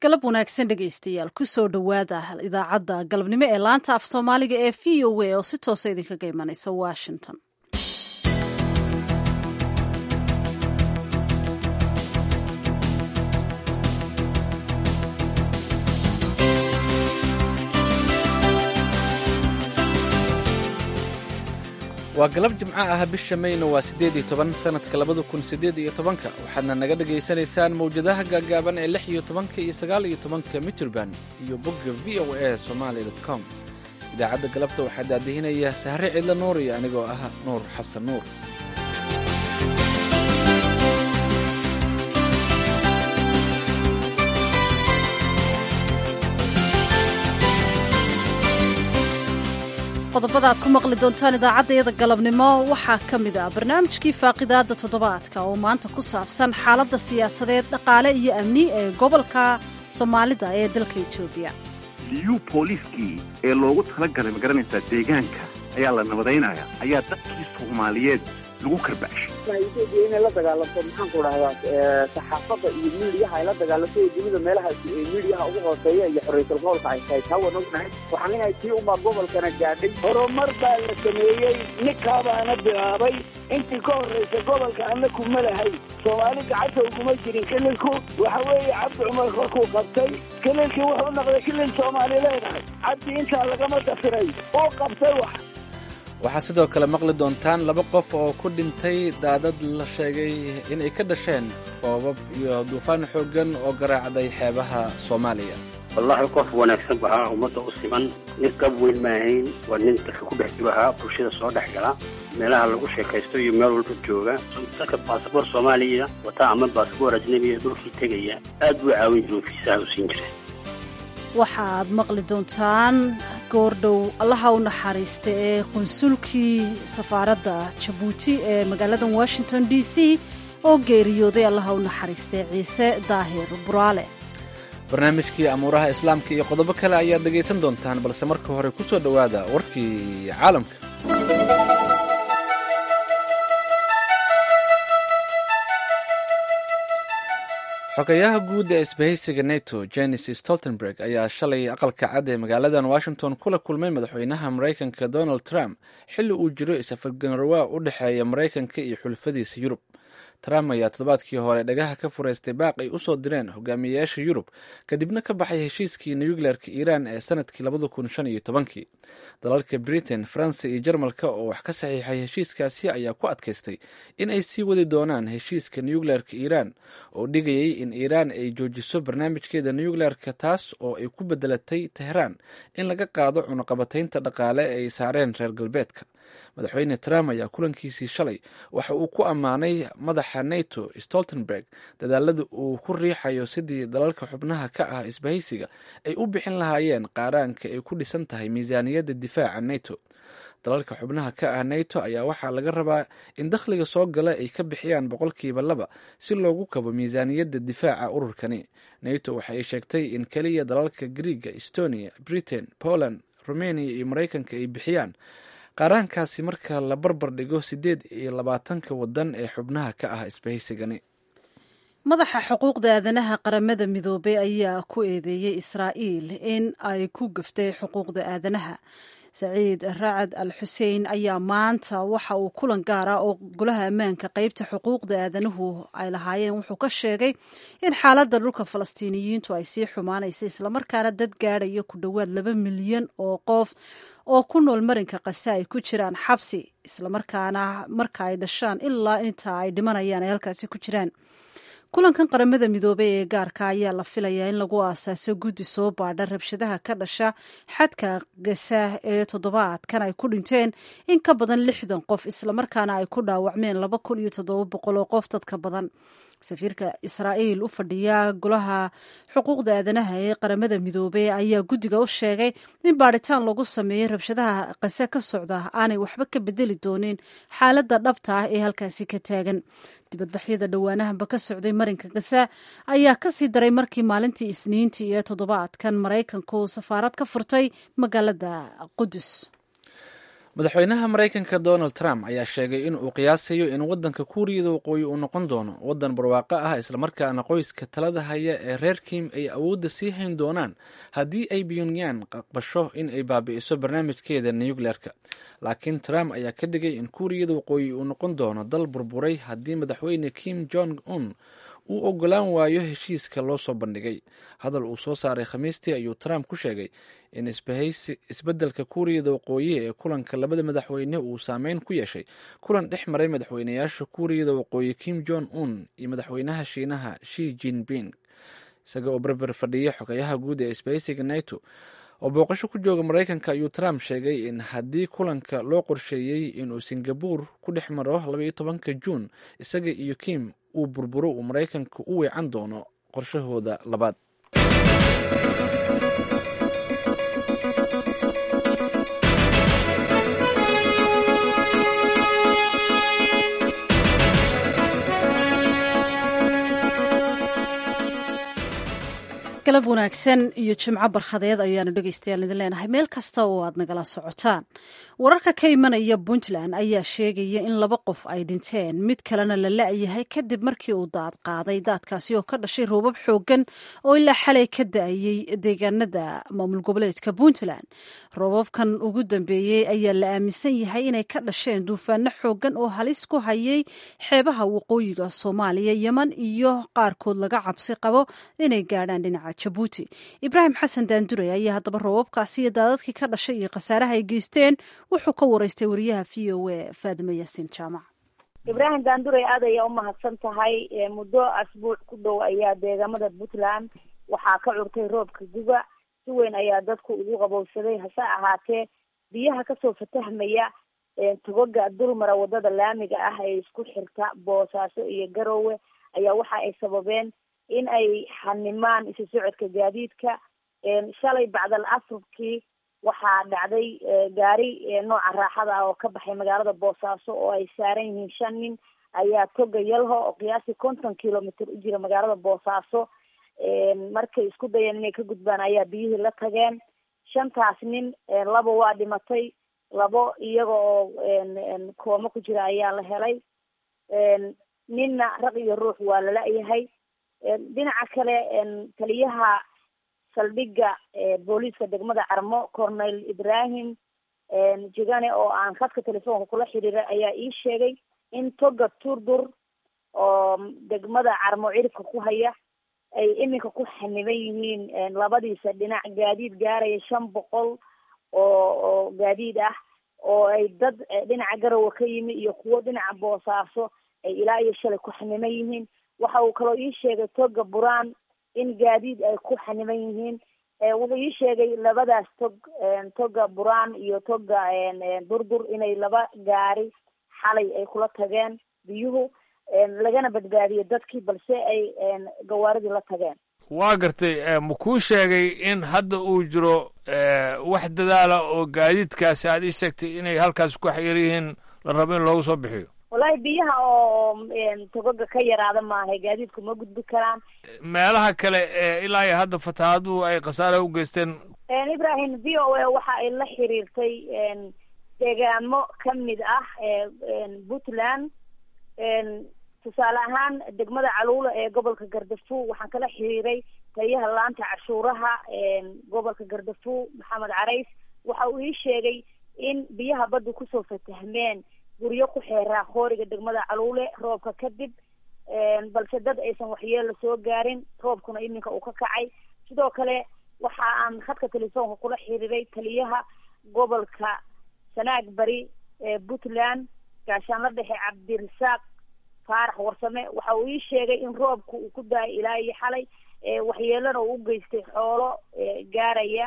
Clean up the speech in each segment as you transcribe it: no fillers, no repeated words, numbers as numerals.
galab wanaagsan dhegaystayaal kusoo dhowaada idaacadda galabnimo ee laanta af soomaaliga ee v o a oo si toosa idinkaga imanaysa washington. waa galab jimco ah bisha mayna waa 18 sanadka 2018 waxaadna naga dhagaysanaysaan mawjadaha gaagaaban ee 16 iyo 19 mitirban iyo bogga VOA Somali.com. idaacadda galabta waxaa daadihinaya Sahre Cidla Nuur iyo anigoo ah Nuur Xasan Nuur. qodobada aad ku maqli doontaan idaacaddayada galabnimo waxaa ka mid ah barnaamijkii faaqidaadda toddobaadka oo maanta ku saabsan xaaladda siyaasadeed dhaqaale iyo amni ee gobolka soomaalida ee dalka etoobiya. liyu booliiskii ee loogu talagalay magaranaysaa deegaanka ayaa la nabadaynaya ayaa dadkii soomaaliyeed lagu karbacshay etoobiya inay la dagaalanto maxaanku dhahdaa saxaafadda iyo miidiyaha ay la dagaalanto ee dunida meelaha miidiyaha ugu hooseeya iyo xorriyadul qowlka ay tahay taa waan ognahay waxaan leeyahay tii unbaa gobolkana gaadhay horumar baa la sameeyey ninkabaana bilaabay intii ka horraysa gobolka annaku ma lahay soomaali gacanta uguma jirin kililku waxa weeye cabdi cumar korkuu qabtay kililkii wuxuu noqday kilil soomaali leedahay cabdi intaa lagama dafiray uu qabtay waxaa sidoo kale maqli doontaan 2 qof oo ku dhintay daadad la sheegay inay ka dhasheen roobab iyo duufaan xooggan oo garaacday xeebaha Soomaaliya. wallahi qof wanaagsan baa ummadda u siman nin qab weyn ma ahayn waa nin dadka ku dhex jiraha bulshada soo dhex gala meelaha lagu sheekaysto iyo meel walba jooga dadka baasaboor Soomaaliya wata ama baasaboor ajnabi ah dhulkii tagaya aad u caawin jiray fiisaha u siin jiray. waxaad maqli doontaan goordhow allaha u naxariista ee qunsulkii safaaradda Jabuuti ee magaalada Washington DC oo geeriyooday allaha u naxariistay Ciise Daahir Buraale. barnaamijkii amuuraha islaamka iyo qodobo kale ayaad dhagaysan doontaan balse marka hore ku soo dhowaada warkii caalamka. xogayaha guud ee isbahaysiga NATO Jens Stoltenberg ayaa shalay aqalka cad ee magaaladan Washington kula kulmay madaxweynaha Mareykanka Donald Trump xilli uu jiro is-afgarwaa u dhexeeya Mareykanka iyo xulafadiisa Yurub. Trump ayaa toddobaadkii hore dhagaha ka fureystay baaq ay u soo direen hogaamiyayaasha Yurub kadibna ka baxay heshiiskii nuclearka Iran ee sanadkii 2015. dalalka Britain, France iyo Jarmalka oo wax ka saxiixay heshiiskaasi ayaa ku adkaystay in ay sii wadi doonaan heshiiska nuclearka Iran oo dhigayay in Iran ay joojiso barnaamijkeeda nuclearka taas oo ay ku bedelatay Tehran in laga qaado cunaqabataynta dhaqaale ee ay saareen reer galbeedka. madaxweyne Trump ayaa kulankiisii shalay waxa uu ku ammaanay madaxa NATO Stoltenberg dadaalada uu ku riixayo sidii dalalka xubnaha ka ah isbahaysiga ay u bixin lahaayeen qaaraanka ay ku dhisan tahay miisaaniyadda difaaca NATO. dalalka xubnaha ka ah NATO ayaa waxaa laga rabaa in dakhliga soo gala ay ka bixiyaan 2% si loogu kabo miisaaniyadda difaaca ururkani. NATO waxa ay sheegtay in kaliya dalalka Greece, Estonia, Britain, Poland, Romania iyo Mareykanka ay bixiyaan qaaraankaasi marka la barbar dhigo 28 wadan ee xubnaha ka ah isbahaysigani. madaxa xuquuqda aadanaha qaramada midoobay ayaa ku eedeeyey Israa'iil in ay ku gaftay xuquuqda aadanaha. Saciid Raacad Al-Xuseen ayaa maanta waxa uu kulan gaara oo golaha ammaanka qaybta xuquuqda aadanuhu ay lahaayeen wuxuu ka sheegay in xaaladda dhulka Falastiiniyiintu ay sii xumaanaysa islamarkaana dad gaadhaya ku dhowaad 2 milyan oo qof oo ku nool marinka Gaza ay ku jiraan xabsi islamarkaana marka ay dhashaan ilaa inta ay dhimanayaan ay halkaasi ku jiraan. kulankan qaramada midoobay ee gaarka ayaa la filayaa in lagu aasaaso guddi soo baadha rabshadaha ka dhasha xadka Gaza ee toddobaadkan ay ku dhinteen in ka badan 60 qof islamarkaana ay ku dhaawacmeen 2700 oo qof dadka badan. safiirka Israa'iil u fadhiya golaha xuquuqda aadanaha ee qaramada midoobay ayaa guddiga u sheegay in baaritaan lagu sameeyay rabshadaha Gaza ka socda aanay waxba ka bedeli doonin xaaladda dhabta ah ee halkaasi ka taagan. dibadbaxyada dhowaanahanba ka socday marinka Gaza ayaa ka sii daray markii maalintii Isniintii iyo toddobaadkan Mareykanku safaarad ka furtay magaalada Qudus. madaxweynaha maraykanka donald trump ayaa sheegay in uu qiyaasayo in waddanka kuuriyada waqooyi uu noqon doono waddan barwaaqo ah islamarkaana qoyska talada haya ee reer kim ay awoodda sii hayn doonaan haddii ay pyongyang aqbasho in ay baabi'iso barnaamijkeeda nukleerka. laakiin trump ayaa ka digay in kuuriyada waqooyi uu noqon doono dal burburay haddii madaxweyne kim jong un uu ogolaan waayo heshiiska loo soo bandhigay. hadal uu soo saaray khamiistii ayuu trump ku sheegay in isbeddelka kuuriyada waqooyi ee kulanka labada madaxweyne uu saameyn ku yeeshay kulan dhex maray madaxweynayaasha kuuriyada waqooyi kim jong un iyo madaxweynaha shiinaha shi jinping. isaga oo berber fadhiya xogayaha guud ee isbahaysiga nato oo booqasho ku jooga maraykanka ayuu trump sheegay in haddii kulanka loo qorsheeyey inuu singabuur ku dhex maro 12 juun isaga iyo kim uu burburo uu maraykanka u weecan doono qorshahooda labaad. galab wanaagsan iyo jimco barkhadeed ayaanu dhegaystayaal idin leenahay meel kasta oo aad nagala socotaan. wararka ka imanaya puntland ayaa sheegaya in 2 qof ay dhinteen mid kalena la la-yahay kadib markii uu daad qaaday. daadkaasi oo ka dhashay roobab xoogan oo ilaa xalay ka da-ayey deegaanada maamul goboleedka puntland. roobabkan ugu dambeeyey ayaa la aaminsan yahay inay ka dhasheen duufaano xoogan oo halis ku hayay xeebaha waqooyiga soomaaliya, yeman iyo qaarkood laga cabsi qabo inay gaadhaan dhinaca jabuuti. ibraahim xasan daanduray ayaa haddaba roobabkaasi iyo daadadkii ka dhashay iyo khasaaraha ay geysteen wuxuu ka waraystay wariyaha v o a faadimo yaasiin jaamac. ibraahim daanduray aad ayaa umahadsan tahay. muddo asbuuc ku dhow ayaa deegaamada puntland waxaa ka curtay roobka guga, si weyn ayaa dadku ugu qabowsaday. hase ahaatee biyaha kasoo fatahmaya togoga dulmara wadada laamiga ah ee isku xirta boosaaso iyo garowe ayaa waxa ay sababeen in ay xanimaan isu socodka gaadiidka. shalay bacdal asrkii waxaa dhacday gaari nooca raaxada ah oo ka baxay magaalada boosaaso oo ay saaran yihiin 5 nin ayaa toga yalho oo qiyaasii 50 kilomitr u jira magaalada boosaaso. markay isku dayeen inay ka gudbaan ayaa biyihii la tageen. 5taas nin 2 waa dhimatay, 2 iyaga oo kooma ku jira ayaa la helay. ninna raq iyo ruux waa la la-yahay. dhinaca kale taliyaha saldhiga booliiska degmada Carmo Cornel Ibrahim jigane oo aan khadka telefoonka kula xiriiray ayaa ii sheegay in toga Turdur oo degmada Carmo cirifka ku haya ay iminka ku xaniban yihiin labadiisa dhinac gaadiid gaaraya 500 oo gaadiid ah oo ay dad dhinaca Garowe ka yimi iyo kuwo dhinaca Boosaaso ay ilaa iyo shalay ku xaniban yihiin. waxa uu kaloo ii sheegay toga Buraan in gaadiid ay ku xaniban yihiin. wuxuu ii sheegay labadaas toga Buraan iyo toga Durdur inay 2 gaari xalay ay kula tageen biyuhu, lagana badbaadiyay dadkii balse ay gawaaridii la tageen. waa gartay. ma kuu sheegay in hadda uu jiro wax dadaala oo gaadiidkaasi aad ii sheegtay inay halkaas ku xayir yihiin la rabo in loogu soo bixiyo? wallahi biyaha oo togoga ka yaraada maahay, gaadiidku ma gudbi karaan. meelaha kale ilaa iyo hadda fatahaadu ay khasaare u geysteen? ibrahim v o a waxa ay la xiriirtay deegaamo kamid ah puntland. tusaale ahaan degmada Caluula ee gobolka Gardafuul waxaan kala xiriiray taliyaha laanta cashuuraha gobolka Gardafuul Maxamed Carays. waxa uu ii sheegay in biyaha baddu kusoo fatahmeen guryo ku xeeraa qooriga degmada Caluule roobka kadib, balse dad aysan waxyeelo soo gaarin, roobkuna iminka uu ka kacay. sidoo kale waxa aan khadka telefoonka kula xiriiray taliyaha gobolka Sanaag Bari ee Puntland gaashaan la dhexe Cabdirasaaq Faarax Warsame. waxa uu ii sheegay in roobku uu ku daay ilaa iyo xalay waxyeelana uu u geystay xoolo gaaraya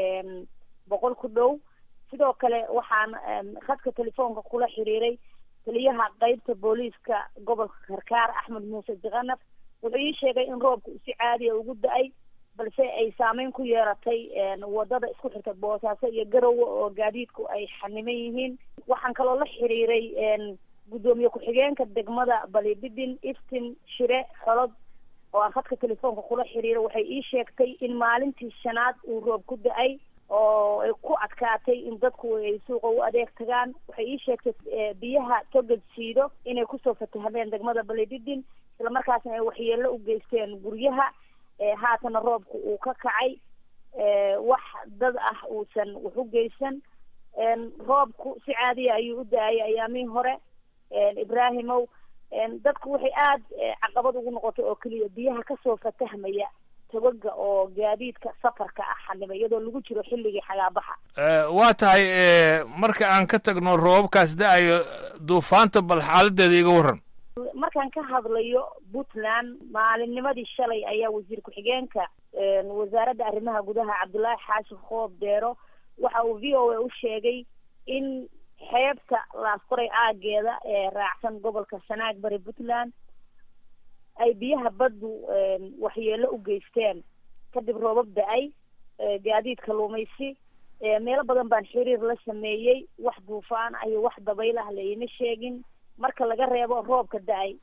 100 ku dhow. sidoo kale waxaan khadka telefoonka kula xiriiray taliyaha qaybta booliiska gobolka Karkaar Axmed Muuse Diqanaf. wuxuu ii sheegay in roobku si caadi ah ugu da-ay balse ay saameyn ku yeeratay wadada isku xirta Boosaaso iyo Garowe oo gaadiidku ay xaniman yihiin. waxaan kaloo la xiriiray gudoomiye ku-xigeenka degmada Balibidin Iftin Shire Xolod oo aan khadka telefoonka kula xiriiray. waxay ii sheegtay in maalintii 5aad uu roob ku da-ay oo ay ku adkaatay in dadku ay suuqa u adeeg tagaan. waxay ii sheegtay biyaha togad siido inay kusoo fatahameen degmada Baledidin, isla markaasna ay waxyeelo u geysteen guryaha. haatana roobku uu ka kacay, wax dad ah uusan wax u geysan. roobku si caadiya ayuu u da-ay ayaamihii hore. Ibraahimow, dadku waxay aada caqabad ugu noqotay oo keliya biyaha kasoo fatahmaya togaga oo gaadiidka safarka ah xanima, iyadoo lagu jiro xilligii xagaabaxa. waa tahay marka aan ka tagno roobabkaas da-ayo duufaanta, bal xaaladeeda iga waran. markaan ka hadlayo Puntland, maalinnimadii shalay ayaa wasiir ku-xigeenka wasaaradda arrimaha gudaha Cabdullaahi Xaashim Khoob Deero waxa uu VOA u sheegay in xeebta Laasqoray aageeda ee raacsan gobolka Sanaag bari Puntland ay biyaha baddu waxyeelo u geysteen kadib roobab da-ay. gaadiid kalluumaysi meelo badan baan xiriir la sameeyey, wax duufaan ah iyo wax dabayl ah laima sheegin marka laga reebo roobka da-ay.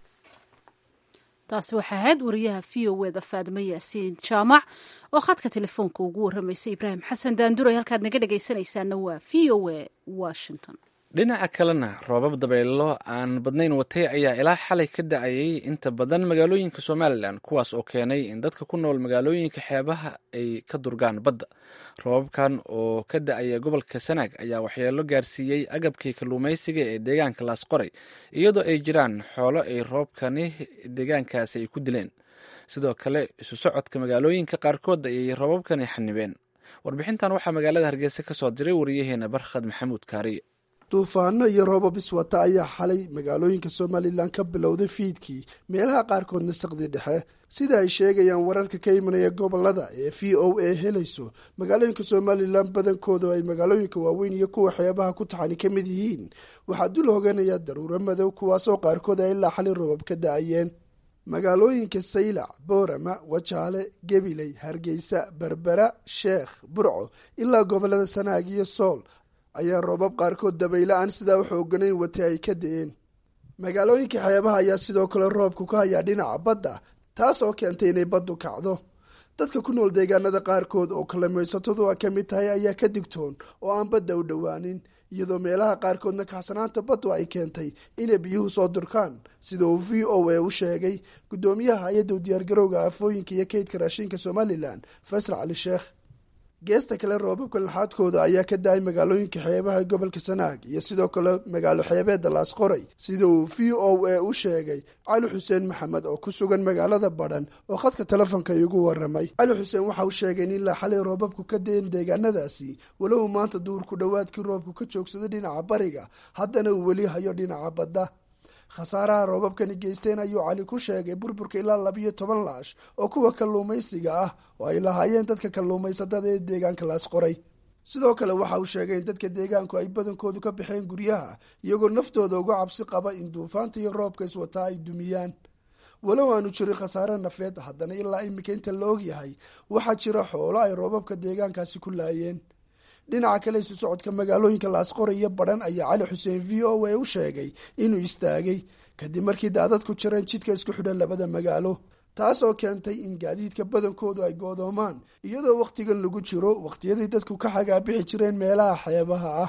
taasi waxaa ahayd wariyaha VOA-da Faadimo Yaasiin Jaamac oo khadka telefoonka ugu warramaysay Ibraahim Xasan Daanduray. halkaad naga dhegaysanaysaana waa VOA Washington. dhinaca kalena roobab dabaylo aan badnayn watay ayaa ilaa xalay ka da-ayay inta badan magaalooyinka Somalilan, kuwaas oo keenay in dadka ku nool magaalooyinka xeebaha ay ka durgaan badda. roobabkan oo ka da-aya gobolka Sanaag ayaa waxyeelo gaarsiiyey agabkii kalluumaysiga ee deegaanka Laasqoray, iyadoo ay jiraan xoolo ay roobkani deegaankaasi ay ku dileen. sidoo kale isu socodka magaalooyinka qaarkood ayay roobabkani xanibeen. warbixintan waxaa magaalada Hargeysa ka soo diray wariyaheena Barkhad Maxamuud Kaariye. duufaano iyo roobab iswata ayaa xalay magaalooyinka Somalilan ka bilowday fiidkii, meelaha qaarkoodna saqdi dhexe. sida ay sheegayaan wararka ka imanaya gobolada ee VOA helayso, magaalooyinka Somalilan badankooda ay magaalooyinka waaweyn iyo kuwa xeebaha ku taxani ka mid yihiin. waxaa dul hoganaya daruuro madow, kuwaasoo qaarkood ay ilaa xalay roobab ka da-ayeen. magaalooyinka Saylac, Boorama, Wajaale, Gabiley, Hargeysa, Berbera, Sheekh, Burco ilaa gobolada Sanaag iyo Sool ayaa roobab qaarkood dabaylo aan sidaa u xooganayn watay ay ka da-een. magaalooyinka xeebaha ayaa sidoo kale roobku ka hayaa dhinaca badda, taas oo keentay inay baddu kacdo. dadka ku nool deegaanada qaarkood oo kalluumaysatadu ka mid tahay ayaa ka digtoon oo aan badda u dhowaanin, iyadoo meelaha qaarkoodna kacsanaanta baddu ay keentay inay biyuhu soo durkaan, sida uu VOA u sheegay guddoomiyaha hay-adda u diyaargarowga aafooyinka iyo kaydka raashinka Somalilan Faysal Cali Sheekh. geesta kale roobabka laxaadkooda ayaa ka da-ay magaalooyinka xeebaha gobolka Sanaag iyo sidoo kale magaalo xeebeedda Laasqoray, sida uu VOA u sheegay Cali Xuseen Maxamed oo ku sugan magaalada Badhan oo khadka telefoonka igu warramay. Cali Xuseen waxa uu sheegay in ilaa xalay roobabku ka da-een deegaanadaasi, walow maanta duur ku dhowaadkii roobku ka joogsaday dhinaca bariga, haddana uu weli hayo dhinaca badda. khasaaraha roobabkani geysteen ayuu Cali ku sheegay burburka ilaa 12 laash oo kuwa kalluumaysiga ah oo ay lahaayeen dadka kalluumaysatada ee deegaanka Laasqoray. sidoo kale waxa uu sheegay in dadka deegaanku ay badankoodu ka baxeen guryaha, iyagoo naftooda uga cabsi qaba in duufaanta iyo roobka iswataa ay dumiyaan. walow aanu jirin khasaare nafeed, haddana ilaa imika inta la og yahay waxaa jira xoolo ay roobabka deegaankaasi ku laayeen. dhinaca kale isu socodka magaalooyinka Laasqoray iyo Badhan ayaa Cali Xuseen VOA u sheegay inuu istaagay kadib markii daadad ku jireen jidka isku xidhan labada magaalo, taas oo keentay in gaadiidka badankoodu ay go'doomaan, iyadoo wakhtigan lagu jiro wakhtiyadii dadku ka xagaabixi jireen meelaha xeebaha ah.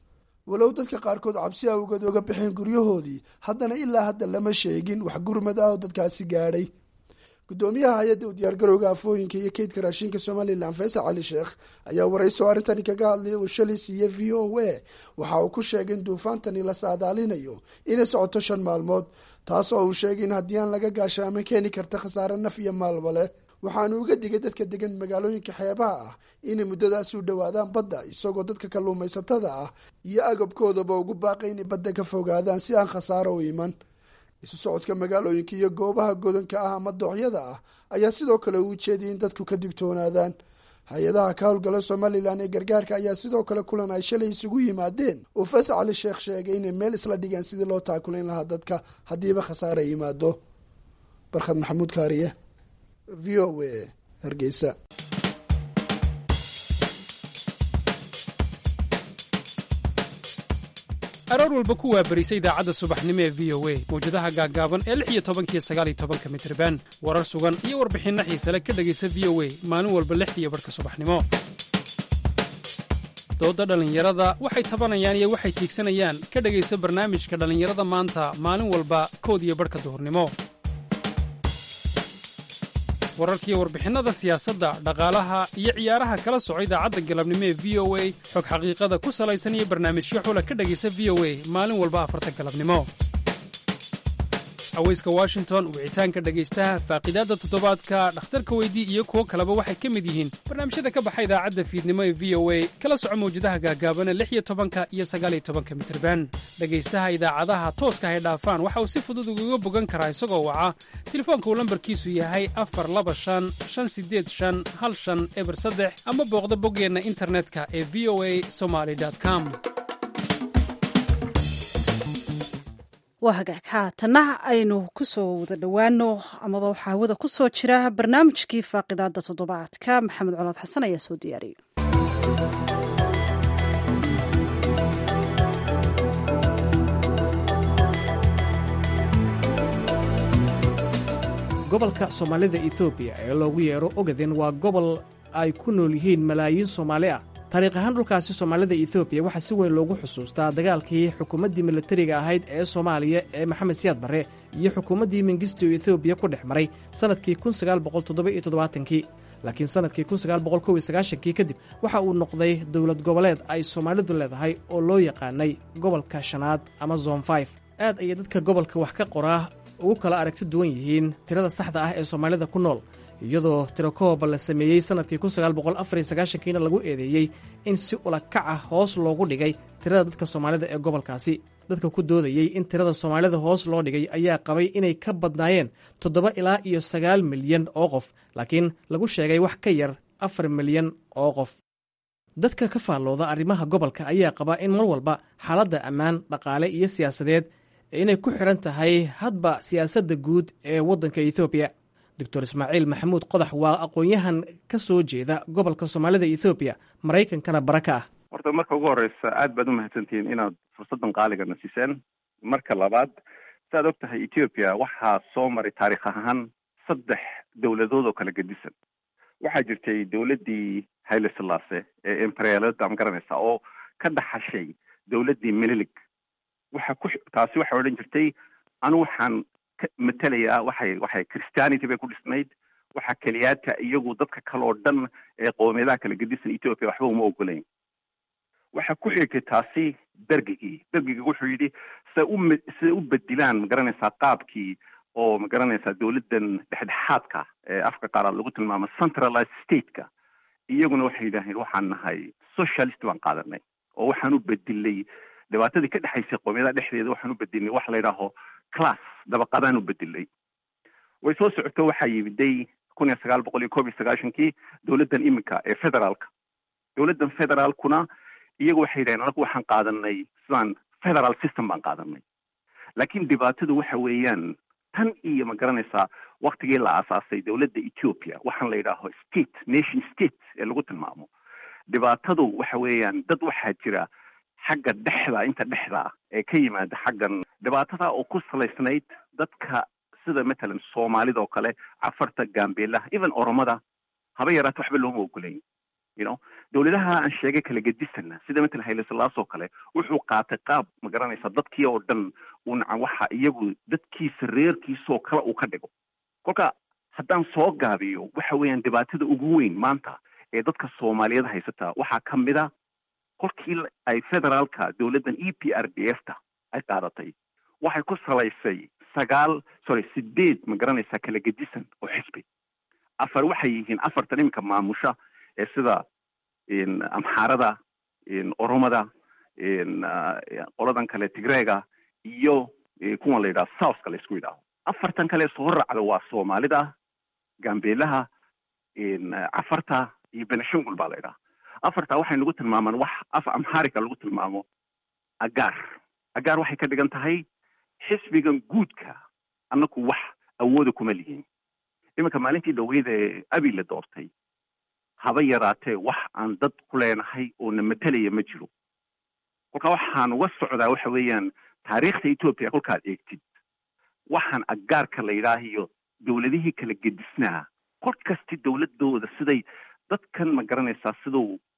walow dadka qaarkood cabsi awgeed uga baxeen guryahoodii, haddana ilaa hadda lama sheegin wax gurmad ah oo dadkaasi gaadhay. guddoomiyaha hay-adda u diyaargarowga aafooyinka iyo kaydka raashinka Somalilan Faysal Cali Sheekh ayaa warayso arrintani kaga hadlay uu shalay siiyey VOA. waxa uu ku sheegay in duufaantani la saadaalinayo inay socoto 5 maalmood, taas oo uu sheegay in haddii aan laga gaashaamin keeni karta khasaare naf iyo maalba leh. waxaanu uga digay dadka degan magaalooyinka xeebaha ah inay muddadaas u dhowaadaan badda, isagoo dadka kalluumaysatada ah iyo agabkoodaba ugu baaqay inay badda ka fogaadaan si aan khasaaro u iman. isu socodka magaalooyinka iyo goobaha godanka ah ama dooxyada ah ayaa sidoo kale uu jeediyay in dadku ka digtoonaadaan. hay-adaha ka howlgala Somalilan ee gargaarka ayaa sidoo kale kulan ay shalay isugu yimaadeen oo Faysal Cali Sheekh sheegay inay meel isla dhigeen sidii loo taakulayn lahaa dadka haddiiba khasaare yimaado. Barkhad Maxamuud Kaariye, VOA, Hargeysa. aroor walba ku waabarisay idaacadda subaxnimo ee VOA mawjadaha gaaggaaban ee 16 iyo 19 mitirban, warar sugan iyo warbixinno xiise leh ka dhegaysa VOA maalin walba 6 iyo barka subaxnimo. doodda dhallinyarada, waxay tabanayaan iyo waxay tiigsanayaan ka dhegaysa barnaamijka dhallinyarada maanta maalin walba 1:00 duhurnimo. wararkiiyo warbixinnada siyaasadda, dhaqaalaha iyo ciyaaraha kala soco idaacadda galabnimo ee v o a, xog xaqiiqada ku salaysan iyo barnaamijyo xula ka dhegaysa v o a maalin walba 4 galabnimo. aweyska washington, wicitaanka dhegaystaha, faaqidaadda toddobaadka, dhakhtarka weydii iyo kuwo kaleba waxay ka mid yihiin barnaamijyada ka baxa idaacadda fiidnimo ee v o a. kala soco mawjadaha gaagaabana 16 iyo 19 mitirban. dhegaystaha idaacadaha tooska hay dhaafaan waxa uu si fudud ugaga bogan karaa isagoo waca telefoonka uu lambarkiisu yahay 425-585-1503 ama booqda boggeenna internetka ee voasomali.com. waa hagaag haatana aynu ku soo wada dhowaano amaba waxaa hawada ku soo jira barnaamijkii faaqidaadda toddobaadka. maxamed colaad xasan ayaa soo diyaariyey. gobolka soomaalida etoobiya ee loogu yeero ogaden waa gobol ay ku nool yihiin malaayiin soomaali ah. taariikh ahaan dhulkaasi soomaalida etoobiya waxaa si weyn loogu xusuustaa dagaalkii xukuumaddii milatariga ahayd ee soomaaliya ee maxamed siyaad barre iyo xukuumaddii mengistu etoobiya ku dhex maray sannadkii 1977kii. laakiin sannadkii 1991kii kadib waxa uu noqday dowlad goboleed ay soomaalidu leedahay oo loo yaqaanay gobolka shanaad ama zon 5. aad ayay dadka gobolka wax ka qoraa ugu kala aragti duwan yihiin tirada saxda ah ee soomaalida ku nool, iyadoo tirakooba la sameeyey sannadkii 1994kiina lagu eedeeyey in si ulakac ah hoos loogu dhigay tirada dadka soomaalida ee gobolkaasi. dadka ku doodayey in tirada soomaalida hoos loo dhigay ayaa qabay inay ka badnaayeen 7 ilaa iyo 9 milyan oo qof, laakiin lagu sheegay wax ka yar 4 milyan oo qof. dadka ka faallooda arrimaha gobolka ayaa qaba in mar walba xaaladda ammaan, dhaqaale iyo siyaasadeed inay ku xidhan tahay hadba siyaasadda guud ee waddanka etoobiya. doctor ismaaciil maxamuud qodax waa aqoon-yahan ka soo jeeda gobolka soomaalida etoobiya, maraykankana bara ka ah. horta marka ugu horeysa aad baad u mahadsantihiin inaad fursaddan qaaligana siiseen. marka labaad, saaad og tahay etoobiya waxaa soo maray taarikh ahaan 3 dowladood oo kala gedisan. waxaa jirtay dowladdii hayle silaase ee imperialada ma garanaysa oo ka dhaxashay dowladdii minilig. taasi waxay odhan jirtay anu waxaan matalayaa waxay christianity bay ku dhisnayd. waxa keliyaata iyagu dadka kale oo dhan ee qoomiyadaha kala gedisan etoobiya waxba uma ogolayn. waxa ku xigtay taasi dargigii wuxuu yidhi siday u bedilaan magaranaysaa qaabkii oo magaranaysaa dowladdan dhexdhexaadka ee afka qaaraad lagu tilmaamo centralized stateka. iyaguna waxay yidhaaheen waxaan nahay socialist baan qaadanay oo waxaan u bedilay dhibaatadii ka dhexaysay qoomiyadaha dhexdeeda. waxaan u bedilnay wax la yidhaaho class, dabaqadaan u bedilay. way soo socoto waxaa yimiday 1991kii dowladdan iminka ee federaalka. dowladdan federaalkuna iyagu waxay yidhaheen anagu waxaan qaadanay sidaan federal system baan qaadanay. laakiin dhibaatadu waxa weeyaan tan iyo ma garanaysaa waktigii la aasaasay dowladda ethiopia waxaan la yidhaaho state nation state ee lagu tilmaamo. dhibaatadu waxa weeyaan dad waxaa jira xagga inta dhexda ee ka yimaada xaggan dhibaatada oo ku salaysnayd dadka sida matalan soomaalida oo kale, cafarta, gaambeelaha, even oromada haba yaraata waxba looma ogolayn. dowladaha aan sheegay kala gedisana sida matalan hayle silaase oo kale wuxuu qaatay qaab ma garanaysaa dadkii oo dhan waxa iyagu dadkiisa reerkiisaoo kale uu ka dhigo. kolka haddaan soo gaabiyo waxa weeyaan dhibaatada ugu weyn maanta ee dadka soomaaliyeed haysata waxaa ka mid a kolkii ay federaalka dowladdan EPRDF-ta ay qaadatay waxay ku salaysay 8 ma garanaysaa kala gedisan oo xisbi. 4 waxay yihiin 4tan iminka maamusha ee sida amxaarada, oromada, qoladan kale tigreega iyo kuwan la yidhaho southka la isku yidhaaho. 4tan kale soo raacda waa soomaalida, gaambeelaha, cafarta iyo benishangul baa la yidhaha. 4taa waxay nagu tilmaamaan wax af amxaarika lagu tilmaamo agaar waxay ka dhigan tahay xisbigan guudka annaku wax awooda kuma lihiin. iminka maalintii dhaweyda ee abi la doortay haba yaraatee wax aan dad ku leenahay oo na matalaya ma jiro. kolka waxaan uga socdaa waxa weeyaan taariikhda etoobiya kolkaad eegtid waxaan agaarka la yidhaahiyo dowladihii kala gedisnaa kol kasti dowladooda siday dadkan ma garanaysaa siduu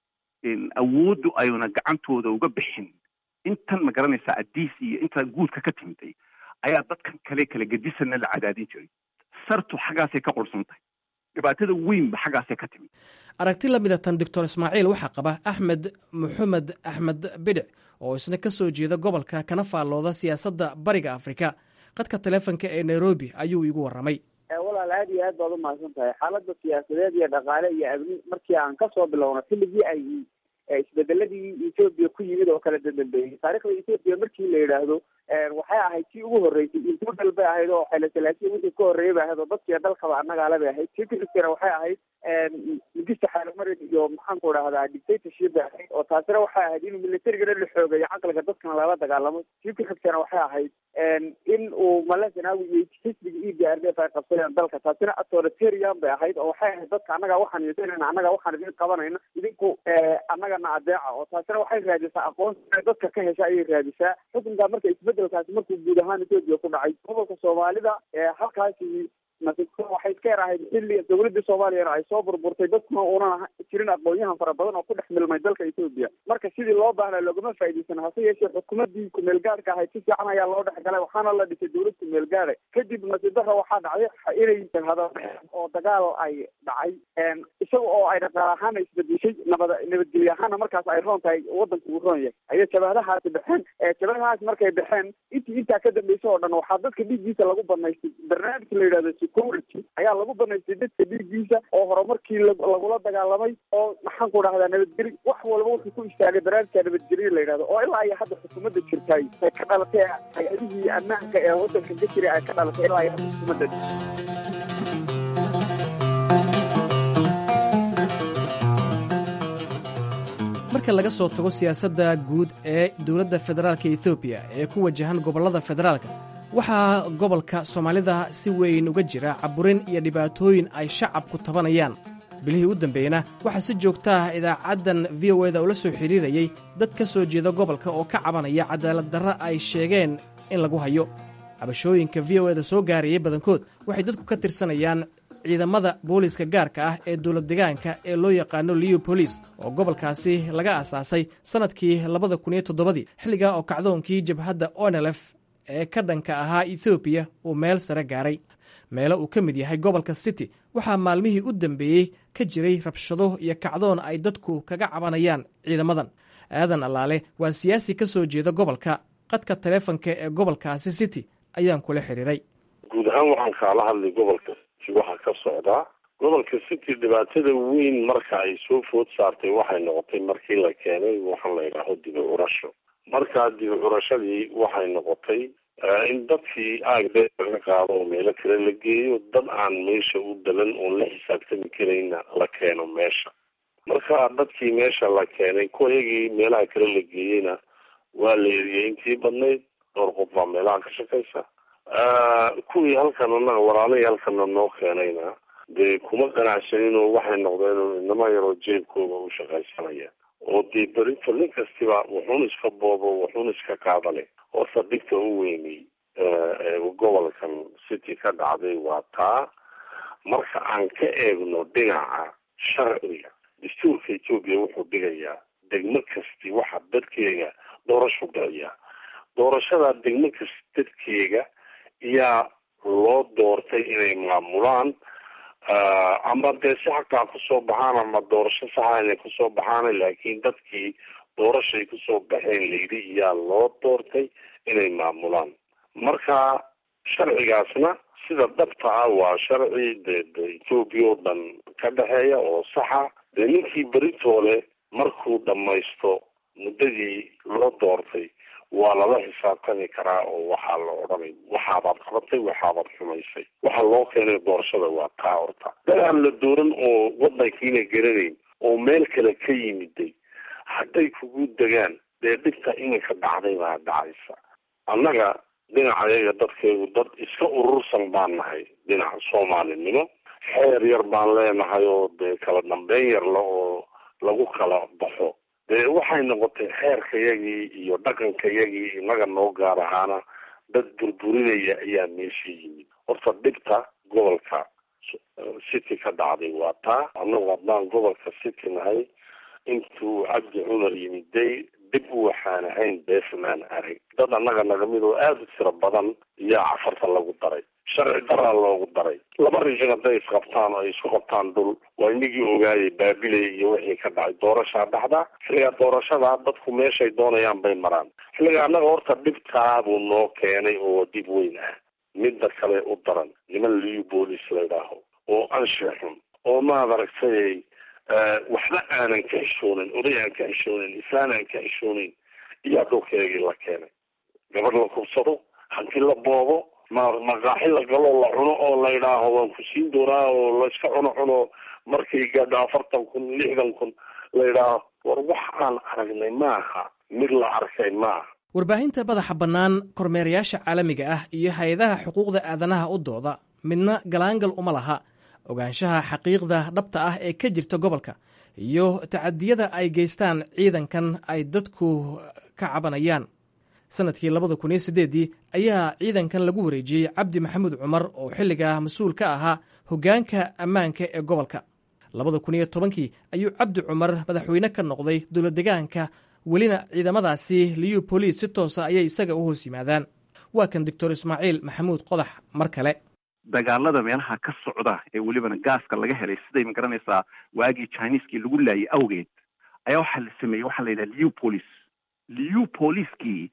awooddu ayuna gacantooda uga bixin intan ma garanaysaa adiis iyo inta guudka ka timiday ayaa dadkan kala gedisana la cadaadin jiray. sartu xaggaasay ka qursan tahay, dhibaatada weynba xaggaasay ka timid. aragti la mida tan doctor ismaaciil waxaa qaba axmed maxamed axmed bidhic oo isna ka soo jeeda gobolka kana faallooda siyaasadda bariga afrika. qadka taleefonka ee nairobi ayuu igu warramay. walaal aad iyo aad baad umahadsan tahay. xaaladda siyaasadeed iyo dhaqaale iyo amni markii aan kasoo bilowno xilligii ay isbedeladii Ethiopia ku yimid oo kala dambeeyay taariikhda Ethiopia markii la yiraahdo waxay ahayd tii ugu horeysay intuu dalba ahayd oo xilli salaasi wixii ka horeeyay baa hado dadkii dalkaba annaga la baahay tii kale waxay ahayd midista xaalmarid iyo maxaan ku raahdaa dictatorship ahayd oo taasina waxay ahayd in militariga la xoogayo caqliga dadkana lala dagaalamo. tii kale waxay ahayd in uu Malawi iyo xisbiga EPRDF ay qabsadeen dalka, taasina authoritarian bay ahayd oo waxay ahayd dadka annaga waxaan yeesanayna annaga waxaan idin qabanayna idinku annaga na adeeca oo taasina waxay raadisaa aqoon dadka ka hesha ayay raadisaa. xukunka marka isbedelkaasi markuu guud ahaan Ethiopia ku dhacay gobolka Soomaalida halkaasi waxay iska yarahayd xilli dowladda Soomaaliya ay soo burburtay dadkuna una jirin aqoonyahan fara badan oo ku dhex milmay dalka Ethiopia. marka sidii loo baahnaa loogama faa'iideysan, hase yeeshee xukuumaddii ku-meel gaarka ahayd si fiican ayaa loo dhex galay waxaana la dhisay dowlad ku-meel gaara. kadib nasiibdarra waxaa dhacday inay hadalleen oo dagaal ay dhacay isaga oo ay dhaqaale ahaan isbedeshay nabadgelyo ahaana markaas ay roon tahay waddanku uu roon yahay ayay jabahadahaasi baxeen. jabahadahaas markay baxeen intaa ka dambaysa oo dhan waxaa dadka dhiiggiisa lagu banaystay barnaamijka la yidhahdo security ayaa lagu banaystay dadka dhiiggiisa oo horumarkii lagula dagaalamay oo maxaan ku dhahdaa nabadgeli wax walba wuxuu ku istaagay barnaamijka nabadgeliya la yidhahdo oo ilaa iyo hadda xukuumadda jirtay ay ka dhalatay hay-adihii ammaanka ee waddanka ka jiray ay ka dhalatay ilaa iyo hadda xukuumadda. marka laga soo tago siyaasadda guud ee dowladda federaalka Ethiopia ee ku wajahan gobollada federaalka, waxaa gobolka Soomaalida si weyn uga jira caburin iyo dhibaatooyin ay shacabku tabanayaan. bilihii u dambeeyna waxaa si joogta ah idaacaddan VOA-da ula soo xiriirayay dad ka soo jeeda gobolka oo ka cabanaya cadaalad darra ay sheegeen in lagu hayo. cabashooyinka VOA-da soo gaarayay badankood waxay dadku ka tirsanayaan ciidamada booliiska gaarka ah ee dowlad deegaanka ee loo yaqaano Liu Police oo gobolkaasi laga aasaasay sanadkii 2007 xilligaa oo kacdoonkii jabhadda ONLF ee ka dhanka ahaa Ethiopia uu meel sare gaaray. meelo uu ka mid yahay gobolka City waxaa maalmihii u dambeeyey ka jiray rabshado iyo kacdoon ay dadku kaga cabanayaan ciidamadan. aadan allaale waa siyaasi ka soo jeeda gobolka. qadka taleefanka ee gobolkaasi City ayaan kula xiriiray. guud ahaan waxaan kaala hadlay gobolka waxa ka socdaa gobolka City. dhibaatada weyn marka ay soo food saartay waxay noqotay markii la keenay waxaan la yidhaahdo dib u curasho. markaa dib u curashadii waxay noqotay in dadkii aagdee laga qaado oo meelo kale la geeyo, dad aan meesha u dalan oon la xisaabtami karayna la keeno meesha. marka dadkii meesha la keenay kuwayagii meelaha kale la geeyeyna waa la eriyey intii badnayd. dhowr qof baa meelaha ka shaqaysa. kuwii halkanana walaalahii halkana noo keenayna dee kuma ganacsaninoo waxay noqdeen inama yaroo jeebkooda u shaqaysanaya oo dee berito nin kastiba wuxuun iska boobo wuxuun iska qaadale oo saldhigta u weynay gobolkan City ka dhacday waa taa. marka aan ka eegno dhinaca sharciga dastuurka Ethiopia wuxuu dhigayaa degmo kasti waxa dadkeega doorasho dhacaya. doorashada degmo kasti dadkeega yaa loo doortay inay maamulaan ama dee si xataa kusoo baxaan ama doorasho saxa inay kusoo baxaan, laakiin dadkii doorashay kusoo baxeen layidhi yaa loo doortay inay maamulaan. marka sharcigaasna sida dhabta ah waa sharci dee Ethiopia oo dhan ka dhexeeya oo saxa. dee ninkii beritoole markuu dhamaysto muddadii loo doortay waa lala xisaabtami karaa oo waxaa la odhanay waxaabaad qabatay waxaabaad xumaysay. waxa loo keenay doorashada waa taa horta. dadaan la dooran oo waddankiina garanayn oo meel kale ka yimiday hadday kugu degaan dee dhibta iminka dhacday baa dhacaysa. annaga dhinacayaga dadkeegu dad iska urursan baan nahay. dhinaca Soomaalinimo xeer yar baan leenahay oo dee kala dambeyn yar la oo lagu kala baxo. dee waxay noqotay xeerkayagii iyo dhaqankayagii inaga noo gaar ahaana dad burburinaya ayaa meesha yimid. horta dhibta gobolka City ka dhacday waa taa. annagu haddaan gobolka City nahay intuu cabdi cumar yimiday dib waxaan ahayn beesmaan arag dad annaga nagamid oo aada u tiro badan yaa cafarta lagu daray sharci daraa loogu daray laba rijin hadday isqabtaan oo ay isku qabtaan dhul waa inagii ogaayay baabiley iyo wixii ka dhacay doorashaa dhacda xilligaa doorashada dadku meeshay doonayaan bay maraan xilliga annaga horta dhibtaabuu noo keenay oo dib weyn ah midda kale u daran niman liu boolis laydhaaho oo anshaxun oo maad aragtay waxba aanan ka xishoonin oday aan ka xishoonin islaan aan ka xishoonin iyaa dhulkeegii la keenay gabadh la kubsado hanti la boobo maqaaxi la galo la cuno oo la idhaaho waan ku siin doonaa oo layska cuno markay gaadho 40,000 60,000 la idhaaho war wax aan aragnay maaha mid la arkay maaha warbaahinta madaxa bannaan kormeerayaasha caalamiga ah iyo hay-adaha xuquuqda aadanaha u dooda midna galaangal uma laha ogaanshaha xaqiiqda dhabta ah ee ka jirta gobolka iyo tacadiyada ay geystaan ciidankan ay dadku ka cabanayaan sanadkii 2008 ayaa ciidankan lagu wareejiyey cabdi maxamuud cumar oo xilligaa mas-uul ka ahaa hoggaanka ammaanka ee gobolka 2010 ayuu cabdi cumar madaxweyne ka noqday dowladdegaanka welina ciidamadaasi liyu boliis si toosa ayay isaga u hoos yimaadaan waa kan doctor ismaaciil maxamuud qodax mar kale dagaalada meelaha ka socda ee welibana gaaska laga helay siday ma garanaysaa waagii chineeskii lagu laayay awgeed ayaa waxaa la sameeyey waxaa la yidhaha liu poliskii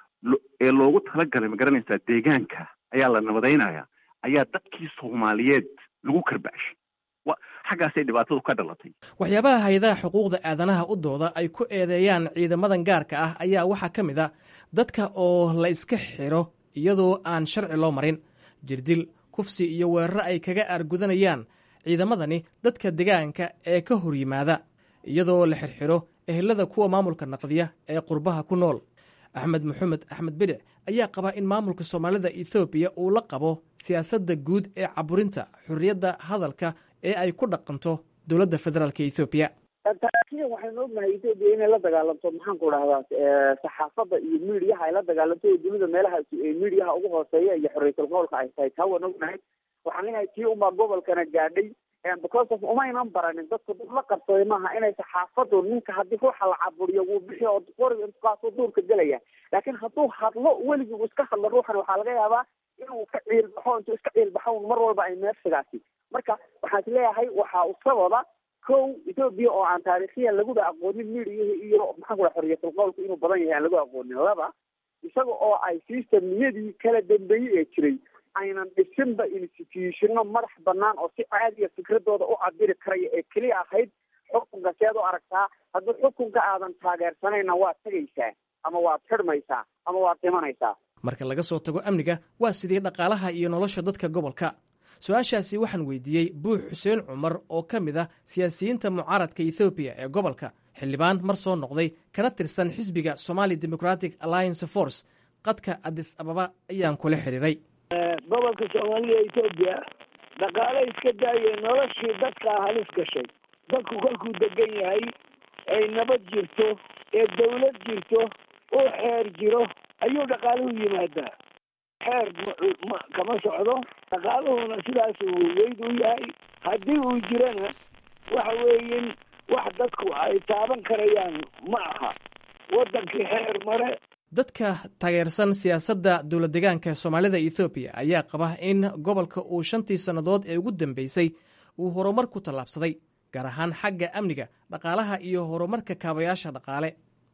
ee loogu talagalay ma garanaysaa deegaanka ayaa la nabadaynaya ayaa dadkii soomaaliyeed lagu karbashay xaggaasay dhibaatadu ka dhalatay waxyaabaha hay-adaha xuquuqda aadanaha u dooda ay ku eedeeyaan ciidamadan gaarka ah ayaa waxaa ka mid a dadka oo la iska xiro iyadoo aan sharci loo marin jirdil kufsi iyo weeraro ay kaga aargudanayaan ciidamadani dadka degaanka ee ka hor yimaada iyadoo la xirxiro ehelada kuwa maamulka naqdiya ee qurbaha ku nool axmed maxamed axmed bidhic ayaa qabaa in maamulka soomaalida ethoobiya uu la qabo siyaasadda guud ee caburinta xorriyadda hadalka ee ay ku dhaqanto dowladda federaalka ethoobiya taariikhyan waxaynu ognahay etoobiya inay la dagaalanto maxaan ku dhahdaa saxaafadda iyo miidiyaha ay la dagaalanto oo dunida meelaha miidiyaha ugu hooseeya iyo xorriyatul qowlka ay tahay taa waan ognahay waxaan leeyahay tii unbaa gobolkana gaadhay because of umaynan baranin dadku dad la qabsaday maaha inay saxaafaddu ninka haddii ruuxa la caburiyo wuu bixi oo qoriga intukaasoo duurka gelaya laakiin hadduu hadlo weligii uu iska hadlo ruuxan waxaa laga yaabaa inuu ka ciilbaxo intuu iska ciilbaxo mar walba ay meersigaasi marka waxaan is leeyahay waxaa u sababa kow etoobiya oo aan taariikhiyan laguba aqoonin midiyahi iyo maxaan ku dhaha xorriyatul qowlku inuu badan yahay aan lagu aqoonin laba isaga oo ay systemniyadii kala dambeeyey ee jiray aynan dhisinba institutionno madax banaan oo si caadiya fikradooda u cabiri karaya ee keliya ahayd xukunka seed u aragtaa haddii xukunka aadan taageersanayna waad tegaysaa ama waad xidhmaysaa ama waad dhimanaysaa marka laga soo tago amniga waa sidii dhaqaalaha iyo nolosha dadka gobolka su-aashaasi waxaan weydiiyey buux xuseen cumar oo ka mid ah siyaasiyiinta mucaaradka ethoobiya ee gobolka xildhibaan mar soo noqday kana tirsan xisbiga somali democratic alliance force qadka adis ababa ayaan kula xidhiiray gobolka soomaalida etoobiya dhaqaale iska daayee noloshii dadkaa halis gashay dadku kolkuu degan yahay ay nabad jirto ee dawlad jirto oo xeer jiro ayuu dhaqaaluhu yimaadaa xeer kama socdo dhaqaaluhuna sidaas uu weyd u yahay haddii uu jirana waxa weeyin wax dadku ay taaban karayaan ma aha waddankii xeer mare dadka taageersan siyaasadda dowladdegaanka soomaalida ethoobiya ayaa qaba in gobolka uu 5 sannadood ee ugu dambeysay uu horumar ku tallaabsaday gaar ahaan xagga amniga dhaqaalaha iyo horumarka kaabayaasha dhaqaale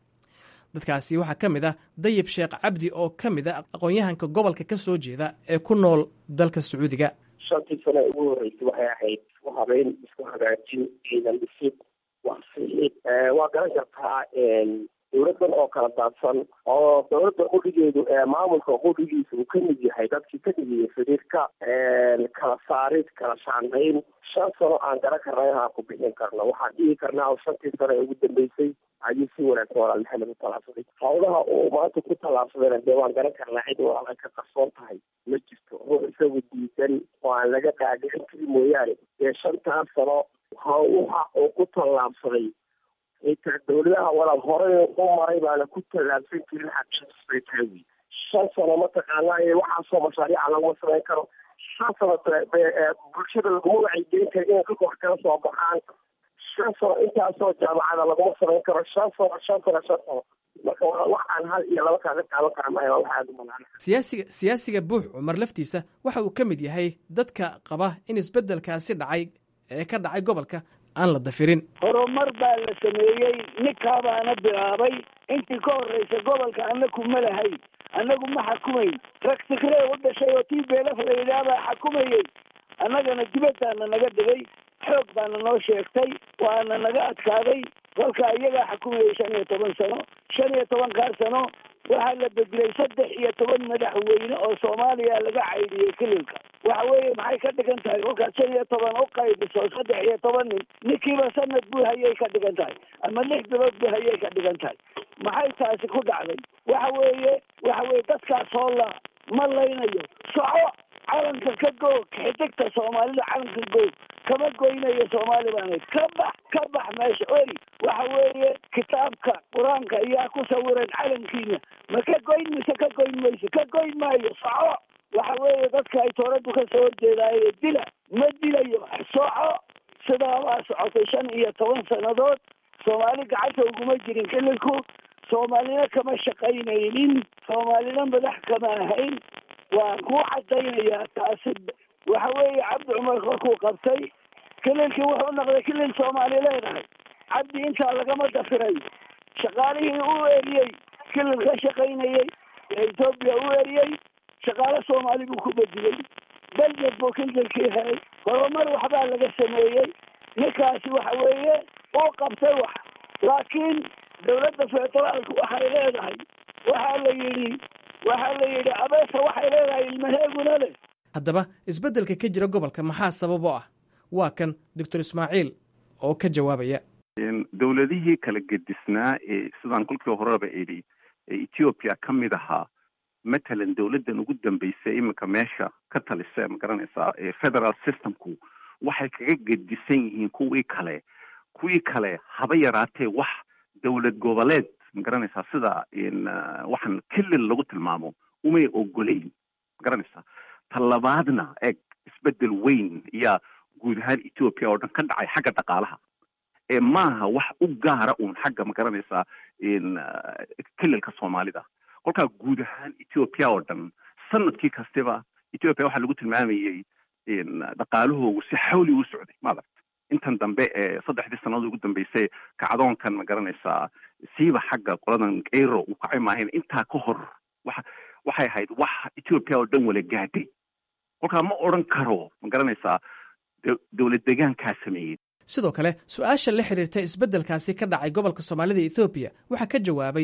dadkaasi waxaa ka mid ah dayib sheekh cabdi oo ka mid a aqoon-yahanka gobolka ka soo jeeda ee ku nool dalka sacuudiga 5 sano ugu horreysay waxay ahayd habeyn isku hagaajin ciidan dhisid waxsiid waa garan kartaa dowladan oo kala daadsan oo dowladda qudhigeedu maamulka qudhigiisa uu ka mid yahay dadkii ka dhigiyay xiriirka kala saarid kala shaandayn 5 sano aan garan karnay inaan ku bixin karno waxaan dhihi karnaa 5 sano ee ugu dambeysay ayuu si wanaagsan walaal maxamed u tallaabsaday hawlaha uu maanta ku tallaabsadayna dee waan garan karnaa cid walaal ay ka qarsoon tahay ma jirto ruux isagu diidan oo aan laga qaadicin karin mooyaane dee 5 sano waxa uu ku tallaabsaday xitaa dawladaha walaal horey u maray baana ku tallaabsan jirin xaqiiqsay tahay 5 sano mataqaanaa waxaasoo mashaariica laguma samayn karo 5 sano bulshada laguma wacyigelin karo inay ka koox kala soo baxaan shan sano intaasoo jaamacada laguma samayn karo shan sano marka wax aan hal iyo laba kaaga taaban kara maayo waa wax aada u banaan. siyaasiga buux cumar laftiisa waxa uu ka mid yahay dadka qaba in isbeddelkaasi dhacay ee ka dhacay gobolka aan la dafirin. horumar baa la sameeyey ninkaabaana bilaabay intii ka horreysa gobolka anaku ma lahay annagu ma xukumayn rag tigree u dhashay oo TPLF la yidhaahbaa xukumayey annagana dibaddaana naga dhigay xoog baana noo sheegtay waana naga adkaaday kolka iyagaa xukumayay 15 sano 15 sano waxaa la bedelay 13 madaxweyne oo Soomaaliya laga caydiyey kililka. waxa weeye maxay ka dhigan tahay kolkaad 15 u qaybiso 13 nin ninkiiba sanad buu hayay ka dhigan tahay ama 6 bilood buu hayay ka dhigan tahay. maxay taasi ku dhacday? waxa weeye dadkaas oo la malaynayo soco calanka ka goog xidigta Soomaalida calanka goog kama goynayo Soomaali baan ka bax meesha ori. waxa weeye kitaabka quraanka ayaa ku sawiran calankiina ma ka goyn mise ka goyn mayso ka goyn maayo soco. waxa weeye dadka ay tooradu ka soo jeedaayeen dila ma dilayo soco. sidaa waa socotay 15 sannadood Soomaali gacanta uguma jirin kililku Soomaalina kama shaqaynaynin Soomaalina madax kama ahayn. waan ku cadaynayaa taasi. waxa weeye cabdi cumar korkuu qabtay kililkii wuxuu noqday kilil Soomaali leedahay. cabdi intaa lagama dafiray shaqaalihii u eriyey kilil ka shaqaynayey Ethiopia u eriyey shaqaale Soomaali buu ku bedelay. dalbeed buu kililkii helay horumar waxbaa laga sameeyey. ninkaasi waxa weeye uu qabtay wax laakiin dawladda federaalku waxay leedahay waxaa la yidhi abeesa waxay leedahay ilmaheeguna leh. haddaba isbeddelka ka jira gobolka maxaa sabab u ah? waa kan doctor Ismaaciil oo ka jawaabaya. dawladihii kala gedisnaa ee sidaan kolkii horeba idhi Ethiopia ka mid ahaa matalan dawladdan ugu dambeysay iminka meesha ka talisa ma garanaysaa federal systemku waxay kaga gedisan yihiin kuwii kale haba yaraatee wax dawlad goboleed ma garanaysaa sida waxaan kilil lagu tilmaamo umay ogoleyn ma garanaysaa. talabaadna eeg isbedel weyn ayaa guud ahaan Ethiopia oo dhan ka dhacay xagga dhaqaalaha maaha wax u gaara uun xagga ma garanaysaa kililka Soomaalida. kolkaa guud ahaan Ethiopia oo dhan sanadkii kastaba Ethiopia waxaa lagu tilmaamayey dhaqaalahoogu si xawli u socday maaragta intan dambe ee 3 sannadood ugu dambeysay kacdoonkan ma garanaysaa siiba xagga qoladan Cairo uu kacay maahayn intaa ka hor waxay ahayd wax Ethiopia oo dhan wala gaadhay. kolkaa ma odhan karo ma garanaysaa dawlad deegaankaa sameeyey. sidoo kale su-aasha la xiriirta isbeddelkaasi ka dhacay gobolka Soomaalida Ethiopia waxaa ka jawaabay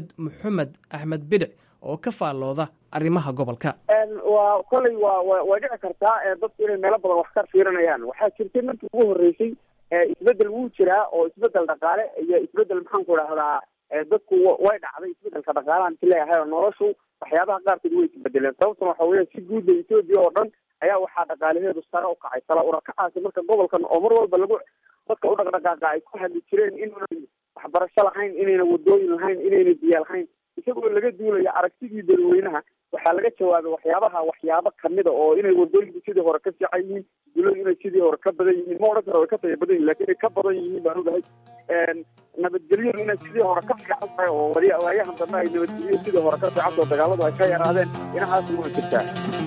Axmed Bidix oo ka faallooda arrimaha gobolka. waa kolay waa dhici kartaa dadku inay meelo badan wax ka fiirinayaan. waxaa jirtay markii ugu horreysay isbeddel wuu jiraa oo isbeddel dhaqaale iyo isbeddel maxaan ku dhahdaa dadku way dhacday isbeddelka dhaqaalahan si leeyahay oo noloshu waxyaabaha qaarkood way isbedeleen. sababtuna waxa weeye si guudda Ethiopia oo dhan ayaa waxaa dhaqaalaheedu sare u kacay sala urakacaasi marka gobolkan oo mar walba dadka u dhaqdhaqaaqa ay ku hadli jireen inayna waxbarasho lahayn inayna wadooyin lahayn inayna biyo lahayn isagoo laga duulaya aragtidii dadweynaha waxaa laga jawaabay waxyaabo kamida oo inay wadooyinku sidii hore ka fiican yihiin duladu inay sidii hore ka badan yihiin ma odhan karo way ka taya badan yihin lakin ay ka badan yihiin baan ogahay. nabadgelyadu inay sidii hore ka fiican tahay oo waayahan dambe ay nabadgelyo sidii hore ka fiican oo dagaaladu ay ka yaraadeen inahaas waa jirtaa.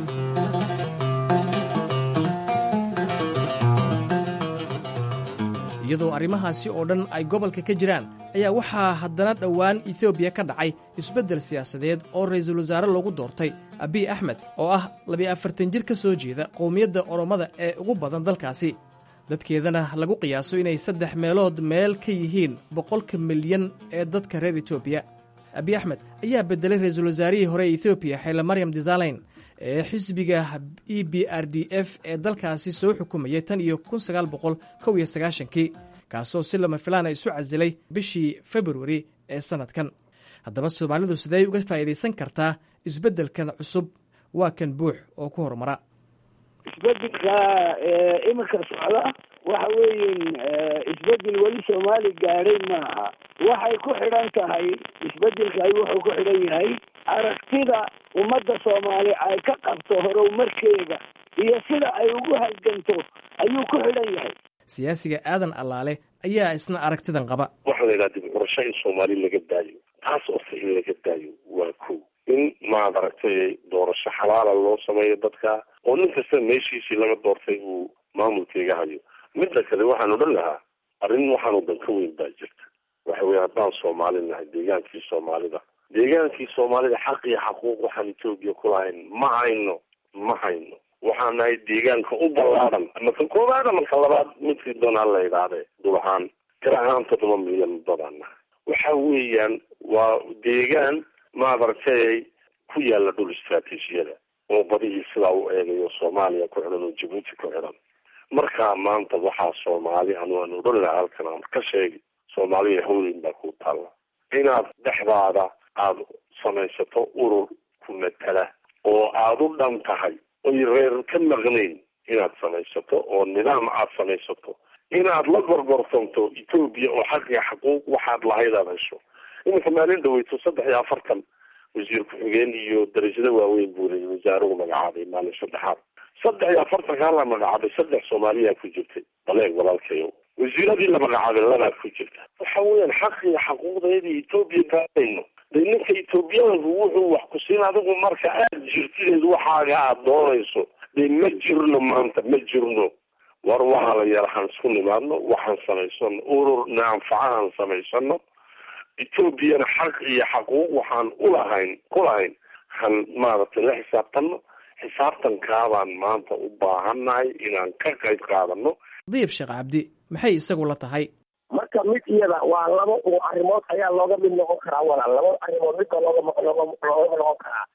iyadoo arrimahaasi oo dhan ay gobolka ka jiraan ayaa waxaa haddana dhowaan Ethiopia ka dhacay isbeddel siyaasadeed oo ra'iisul wasaare loogu doortay Abiy Ahmed oo ah 42 jir ka soo jeeda qowmiyadda Oromada ee ugu badan dalkaasi dadkeedana lagu qiyaaso inay 3 meelood meel ka yihiin 100 milyan ee dadka reer Ethiopia. Abiy Ahmed ayaa bedelay ra'iisul wasaarihii hore ee Ethiopia Haile Mariam Desalegn ee xisbiga EPRDF ee dalkaasi soo xukumayay tan iyo 1991 kaasoo si lama filaan isu casilay bishii February ee sanadkan. haddaba Soomaalidu sidee uga faa'iideysan kartaa isbeddelkan cusub? waa kan buux oo ku horumara. isbeddelka iminka socda waxa weeyeen isbeddel weli Soomaali gaadhay maaha. waxay ku xidhan tahay isbeddelka wuxuu ku xidhan yahay aragtida ummadda Soomaali ay ka qabto horumarkeeda iyo sida ay ugu halganto ayuu ku xidhan yahay. siyaasiga aadan allaale ayaa isna aragtidan qaba. waxaa la yidhaha dib urasho in soomaali laga daayo, taas ose in laga daayo waa kow. in maad aragtay doorasho xalaala loo sameeyo dadka oo nin kasta meeshiisii laga doortay uu maamulkaiga hayo. midda kale waxaan odhan lahaa arrin waxaan wadan ka weyn baa jirta. waxa weye haddaan soomaali nahay deegaankii soomaalida xaq iyo xaquuq waxaan etoobiya ku lahayn ma hayno waxaan nahay deegaanka u ballaaran ama ka koowaad ama ka labaad midkii doonaa la yidhaahde dul ahaan tira ahaan 7 milyan dadaan nahay. waxa weeyaan waa deegaan maad aragtay ku yaala dhul istaraatiijiyada oo badihii sidaa u eegayo Soomaaliya ku xidhan oo Djibouti ku xidhan. markaa maanta waxaa Soomaali aan odhan lahaa halkan aan ka sheegi Soomaaliya howlin baa ku taalla inaad dhexdaada aad samaysato urur ku matala oo aad u dhan tahay oy reer ka maqnayn inaad samaysato oo nidaam aad samaysato inaad la gorgortanto Ethiopia oo xaq iyo xaquuq waxaad lahayd aad hesho. iminka maalin dhaweyto 43 wasiir ku-xigeen iyo darajada waaweyn buu leeyahay wasaaruhu magacaabay maalin saddexaad 43 kaa la magacaabay 3 Soomaaliya ku jirtay baleeg walaalkayo wasiiradii la magacaabay 2 ku jirta. waxa weeyaan xaq iyo xaquuqdeedii Ethiopia gaarayno ninka Ethiopiaanku wuxuu wax ku siin adigu marka aad jirtideed waxaaga aad doonayso ma jirno maanta ma jirno war waxaa la yarahan isku nimaadno waxaan samaysano urur naanfacahan samaysano Ethiopiana xaq iyo xaquuq waxaan ku lahayn han maaragtay la xisaabtankaabaan maanta u baahannahay inaan ka qayb qaadano. Diib Sheekh Cabdi maxay isagu la tahay? marka mid iyada waa laba arrimood ayaa looga mid noqon karaa walaal. 2 arrimood midka looga noqon karaa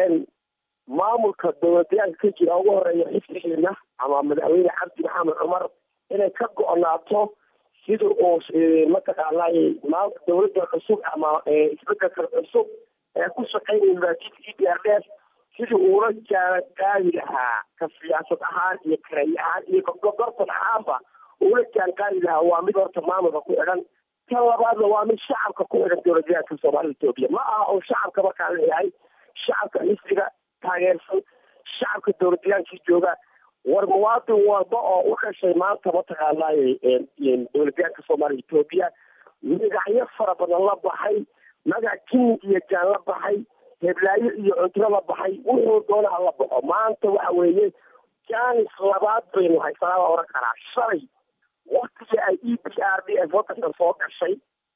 maamulka dowladyaanka ka jira ugu horeeya xisbigeena ama madaxweyne Cabdi Maxamed Cumar inay ka go'naato sida uu mataqaanay dowladda cusub ama isbeddelka cusub ee ku shaqeynaya maamulkiisa sidii uu la jaanqaadi lahaa ka siyaasad ahaan iyo karay ahaan iyo gobolka ahaanba uu la jaanqaadi lahaa waa mid horta maamulka ku xidhan. tan labaadna waa mid shacabka ku xidhan dowladyaanka Soomaaliya Itoobiya ma aha oo shacabka markaa leeyahay shacabka xisbiga taageersan shacabka dowladyaanka jooga war muwaadin walba oo u dhashay maanta mataqaanay dowladyaanka Soomaaliya Itoobiya magacyo fara badan la baxay magac kin iyo jaan la baxay heblaayo iyo cunto la baxay wuxuu doonaa la baxo maanta waxa weeye jaanis labaad baynu haysanaa oran karaa shalay waqtigii ay EPRDF waddanka soo gashay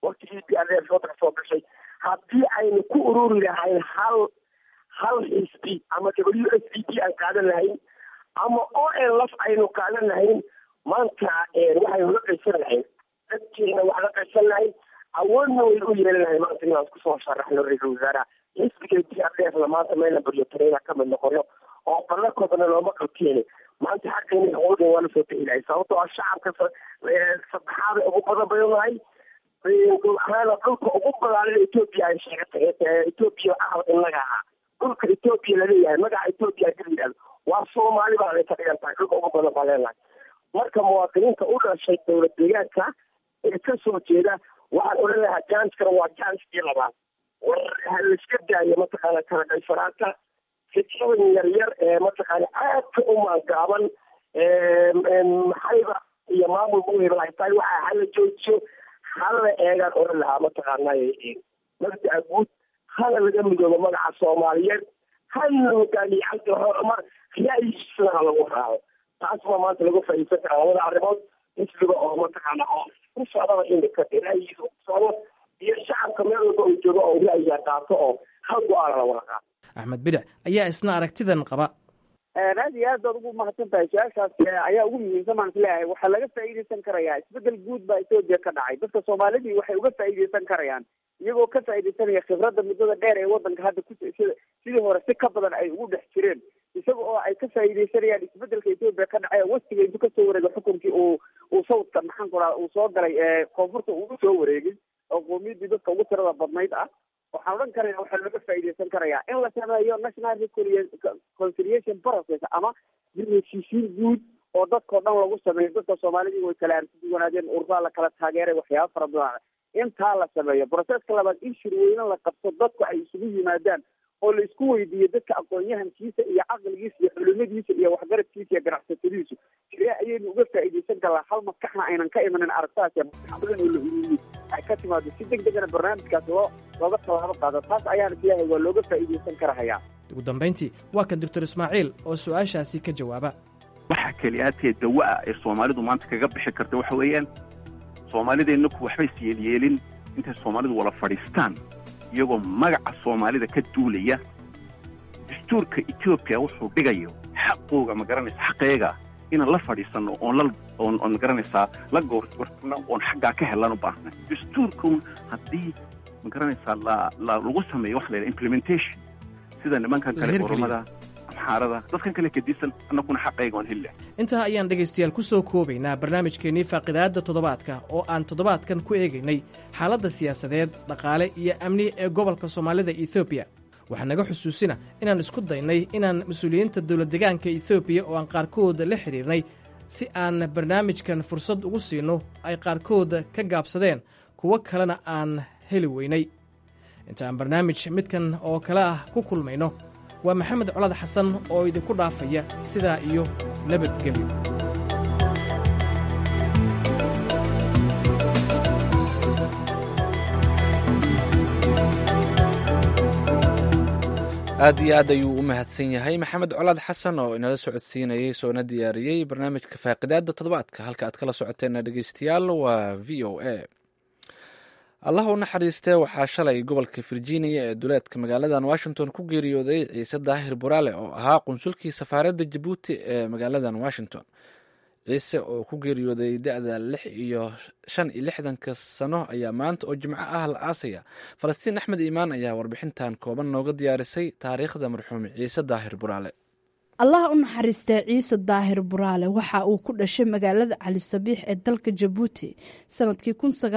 haddii aynu ku ururi lahayn hal xisbi ama WSDP aan qaadan lahayn ama OLF aynu qaadan lahayn maanta waxaynu la qaysan lahayn dadkeena wax la qaysan lahayn awoodna way u yeelan lahayn maanta inaan isku soo sharaxno ra-iisul wasaaraha xisbiga EPRDF maanta mayna baryotareyna ka mid noqono oo ballakoodana looma qalkeeni maanta xaqeena xuquuqda waa la soo bixi lahay sababtoo ah shacabka saddexaad ugu badan baynu nahay dhulka ugu balaaran Ethiopia ay sheegatay Ethiopia ah inaga aha dhulka Ethiopia la leeyahay magaca Ethiopia geliya waa Soomaali baa ay ka dhigan tahay dhulka ugu badan baa leenahay. marka muwaadiniinta u dhashay dowlad deegaanka ee ka soo jeeda waxaan odhan lahaa janskana waa janskii labaad war haliska daayo mataqaana kala qaysanaanta fikradan yaryar ee mataqaana aadka u maangaaban maxayba iyo maamul muhiim ay tahay waxaa hala joojiyo hala eegaan odhan lahaa mataqaana mabda'a guud hala laga midoobo magaca Soomaaliyeed hala hogaamiye cabdi horumar ra'yigiisana ha lagu raaco taasma maanta lagu faa'iideysan karaa labada arrimood xisbiga oo mataqaana oo ku socdaba indhaka ra'yigiisa ku socdo iyo shacabka meel walba uu joogo oo ra'yiga qaato oo hal go-aan la wada qaato. Axmed Bidac ayaa isna aragtidan qaba. aad iyo aad baad ugu mahadsan tahay su-aashaas ayaa ugu muhiimsan baan isleeyahay waxaa laga faa'iideysan karayaa isbedel guud baa Ethiopia ka dhacay dadka Soomaalidii waxay uga faa'iideysan karayaan iyagoo ka faa'iideysanaya khibradda muddada dheer ee waddanka hadda sidii hore si ka badan ay ugu dhex jireen isaga oo ay ka faa'iideysanayaan isbedelka Ethiopia ka dhacay waqtiga intuu ka soo wareegay xukunkii uu sawdka maxaan ku dhahaa uu soo galay koonfurta uu soo wareegay oo qoomiyadii dadka ugu tirada badnayd ah waxaan odhan karaya waxaa laga faa'iideysan karayaa in la sameeyo national reconciliation process ama heshiisiin guud oo dadkao dhan lagu sameeyo dadka Soomaalidii way kala arsuwanaadeen ururada la kala taageeray waxyaabo fara badan intaa la sameeyo processka labaad in shirweyne la qabto dadku ay isugu yimaadaan oo la isku weydiiyo dadka aqoon-yahankiisa iyo caqligiisa iyo culimadiisa iyo waxgaradkiisa iyo ganacsatadiisu sidee ayaynu uga faa'iidaysan galaa hal maskaxna aynan ka imanin aragtaas badan oo la ururiyey ay ka timaado si deg degana barnaamijkaas looga tallaabo qaado taas ayaana siyahay waa looga faa'iidaysan karahayaa. ugu dambayntii waa kan doctor ismaaciil oo su-aashaasi ka jawaaba. waxa keliyaatee dawa-a ee soomaalidu maanta kaga bixi karta waxa weeyaan soomaalideennaku waxbay isyeelyeelin intay soomaalidu wala fadhiistaan iyagoo magaca soomaalida ka duulaya dastuurka etoobiya wuxuu dhigayo xaqooga magaranaysa xaqeega inaan la fadhiisanno oon magaranaysaa la goorno oon xaggaa ka helan u baahna dastuurkun haddii magaranaysaa lagu sameeyo waxa la yidhaha implementation sida nimankan kale oromada amxaarada dadkan kale kadisan annaguna xaqayga oon heli intaa ayaan dhegaystayaal ku soo koobaynaa barnaamijkeennii faaqidaadda toddobaadka oo aan toddobaadkan ku eegaynay xaaladda siyaasadeed dhaqaale iyo amni ee gobolka soomaalida etoobiya waxaa naga xusuusina inaan isku daynay inaan mas-uuliyiinta dowlad deegaanka etoobiya oo aan qaarkood la xidhiirnay si aan barnaamijkan fursad ugu siinno ay qaarkood ka gaabsadeen kuwo kalena aan heli weynay intaaan barnaamij midkan oo kale ah ku kulmayno waa maxamed colad xasan oo idinku dhaafaya sidaa iyo nabadgelyo. aad iyo aad ayuu u mahadsan yahay maxamed colaad xasan oo inala socodsiinayey soona diyaariyey barnaamijka faaqidaadda toddobaadka halka aad kala socoteena dhegeystayaal waa v o a. allah u naxariistee waxaa shalay gobolka virginia ee duleedka magaaladan washington ku geeriyooday ciise daahir buraale oo ahaa qunsulkii safaaradda jabuuti ee magaaladan washington. ciise oo ku geeriyooday da-da 65 sano ayaa maanta oo jimco ah la aasaya. falastiin axmed iimaan ayaa warbixintan kooban nooga diyaarisay taariikhda marxuum ciise daahir buraale. allah u naxariistee ciise daahir buraale waxa uu ku dhashay magaalada cali sabiix ee dalka jabuuti sanadkii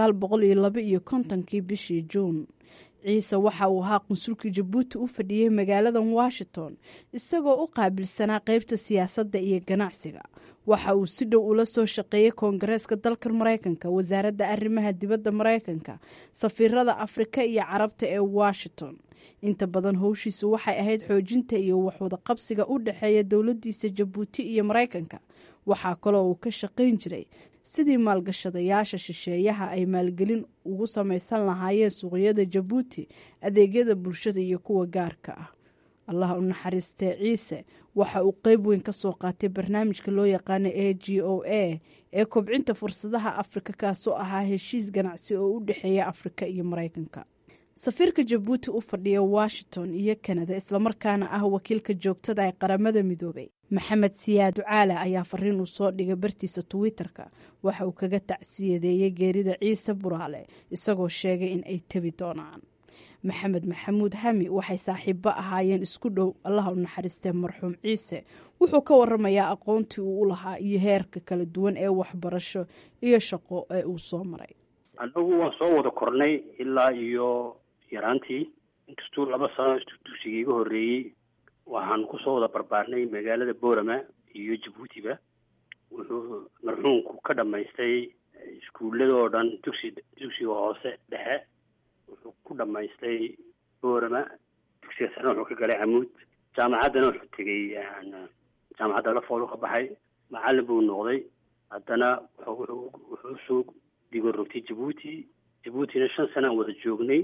1952 bishii juun. ciise waxa uu ahaa qunsulkii jabuuti u fadhiyey magaaladan washington isagoo u qaabilsanaa qeybta siyaasadda iyo ganacsiga. waxa uu si dhow ula soo shaqeeyey koongareeska dalka maraykanka, wasaaradda arrimaha dibadda maraykanka, safiirada afrika iyo carabta ee washington. inta badan howshiisu waxay ahayd xoojinta iyo waxwada qabsiga u dhexeeya dowladiisa jabuuti iyo maraykanka. waxaa kaloo uu ka shaqayn jiray sidii maalgashadayaasha shisheeyaha ay maalgelin ugu samaysan lahaayeen suuqyada jabuuti, adeegyada bulshada iyo kuwa gaarka ah. allah u naxariistee ciise waxa uu qeyb weyn ka soo qaatay barnaamijka loo yaqaana AGOA ee kobcinta fursadaha afrika, kaasoo ahaa heshiis ganacsi oo u dhexeeya afrika iyo maraykanka. safiirka jabuuti u fadhiya washington iyo kanada islamarkaana ah wakiilka joogtada ee qaramada midoobay maxamed siyaad ducaale ayaa fariin uu soo dhigay bartiisa twitter-ka. waxa uu kaga tacsiyadeeyey geerida ciise buraale isagoo sheegay in ay tebi doonaan. maxamed maxamuud hami waxay saaxiibo ahaayeen isku dhow. allah u naxariistee marxuum ciise wuxuu ka waramayaa aqoontii uu u lahaa iyo heerka kala duwan ee waxbarasho iyo shaqo ee uu soo maray. anagu waan soo wada kornay ilaa iyo yaraantii, inkastuu 2 sano dugsiga iga horreeyey waxaan kusoo wada barbaarnay magaalada boorama iyo jabuutiba. wuxuu marxuumku ka dhammaystay iskuulladoo dhan dugsiga hoose dhexe wuxuu ku dhammaystay boorama, dugsiga sare wuxuu ka galay camuud, jaamacaddana wuxuu tegey jaamacadda lafoolu ka baxay, macallin buu noqday. haddana wuxuu soo digo rogtay jabuutina 5 sano aan wada joognay.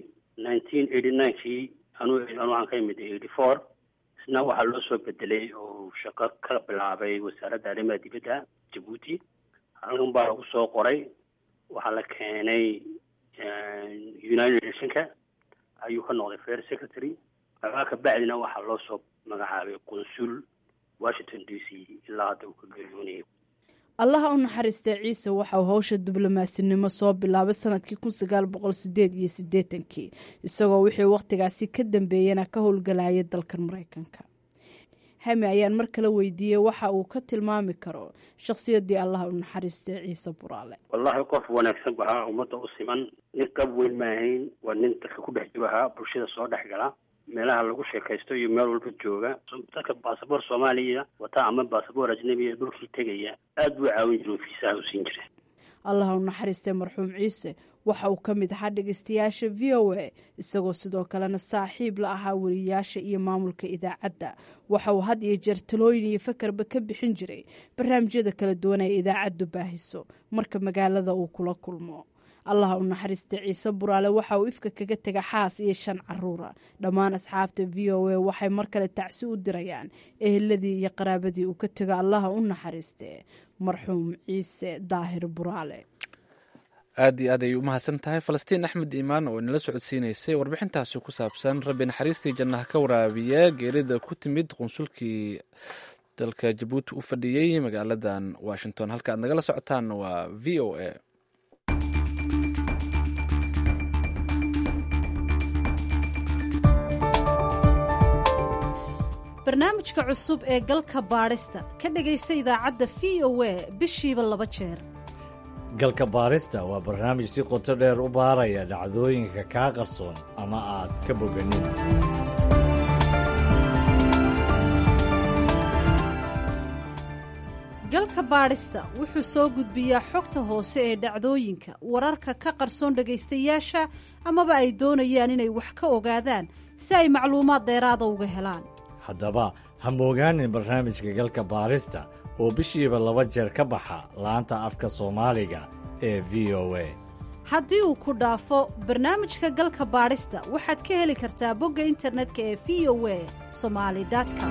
1989kii waxaan ka imid 84 isna waxaa loo soo bedelay oo shaqo ka bilaabay wasaaradda arrimaha dibadda jabuuti. halkan baa lagu soo qoray, waxaa la keenay United Nationka ayuu ka noqday First Secretary. ka bacdina waxaa loo soo magacaabay qunsul Washington DC ilaa hadda uu ka geeriyoonayay. allaha u naxariistee ciise waxa uu howsha diblomaasinnimo soo bilaabay sanadkii 1988 isagoo wixii wakhtigaasi ka dambeeyana ka howlgalayay dalkan maraykanka. hami ayaan mar kale weydiiyey waxa uu ka tilmaami karo shakhsiyaddii allaha u naxariistee ciise buraale. wallahi qof wanaagsan bahaa, ummadda u siman, nin qab weyn maahayn, waa nin dadka ku dhex jirahaa, bulshada soo dhex gala, meelaha lagu sheekaysto iyo meel walba jooga. dadka baasaboor soomaaliya wataa ama baasaboor ajnabiya dhulkii tegaya aad buu caawin jiray, fiisaha u siin jiray. allaha u naxariistee marxuum ciise waxa uu ka mid ahaa dhegeystayaasha v o a isagoo sidoo kalena saaxiib la ahaa wariyaasha iyo maamulka idaacadda. waxa uu had iyo jeer talooyin iyo fakarba ka bixin jiray barnaamijyada kala duwan ee idaacaddu baahiso marka magaalada uu kula kulmo. allaha u naxariista ciise buraale waxa uu ifka kaga tega xaas iyo 5 caruura. dhammaan asxaabta v o a waxay mar kale tacsi u dirayaan eheladii iyo qaraabadii uu ka tego allaha u naxariiste marxuum ciise daahir buraale. aad iyo aad ayay u mahadsan tahay falastiin axmed iimaan oo inala socodsiinaysay warbixintaasi ku saabsan rabbi naxariistii jannaha ka waraabiya geerida ku timid qunsulkii dalka jabuuti u fadhiyey magaaladan washington. halka aad nagala socotaan waa v o a. barnaamijka cusub ee galka baadhista ka dhegaysa idaacadda v o a bishiiba 2 jeer. galka baadhista waa barnaamij si qoto dheer u baaraya dhacdooyinka kaa qarsoon ama aad ka boganin. galka baadhista wuxuu soo gudbiyaa xogta hoose ee dhacdooyinka wararka ka qarsoon dhegaystayaasha amaba ay doonayaan inay wax ka ogaadaan si ay macluumaad dheeraada uga helaan. haddaba ha moogaanin barnaamijka galka baarista oo bishiiba 2 jeer ka baxa laanta afka soomaaliga ee v o a. haddii uu ku dhaafo barnaamijka galka baadhista waxaad ka heli kartaa bogga internetka ee v o a somali.com.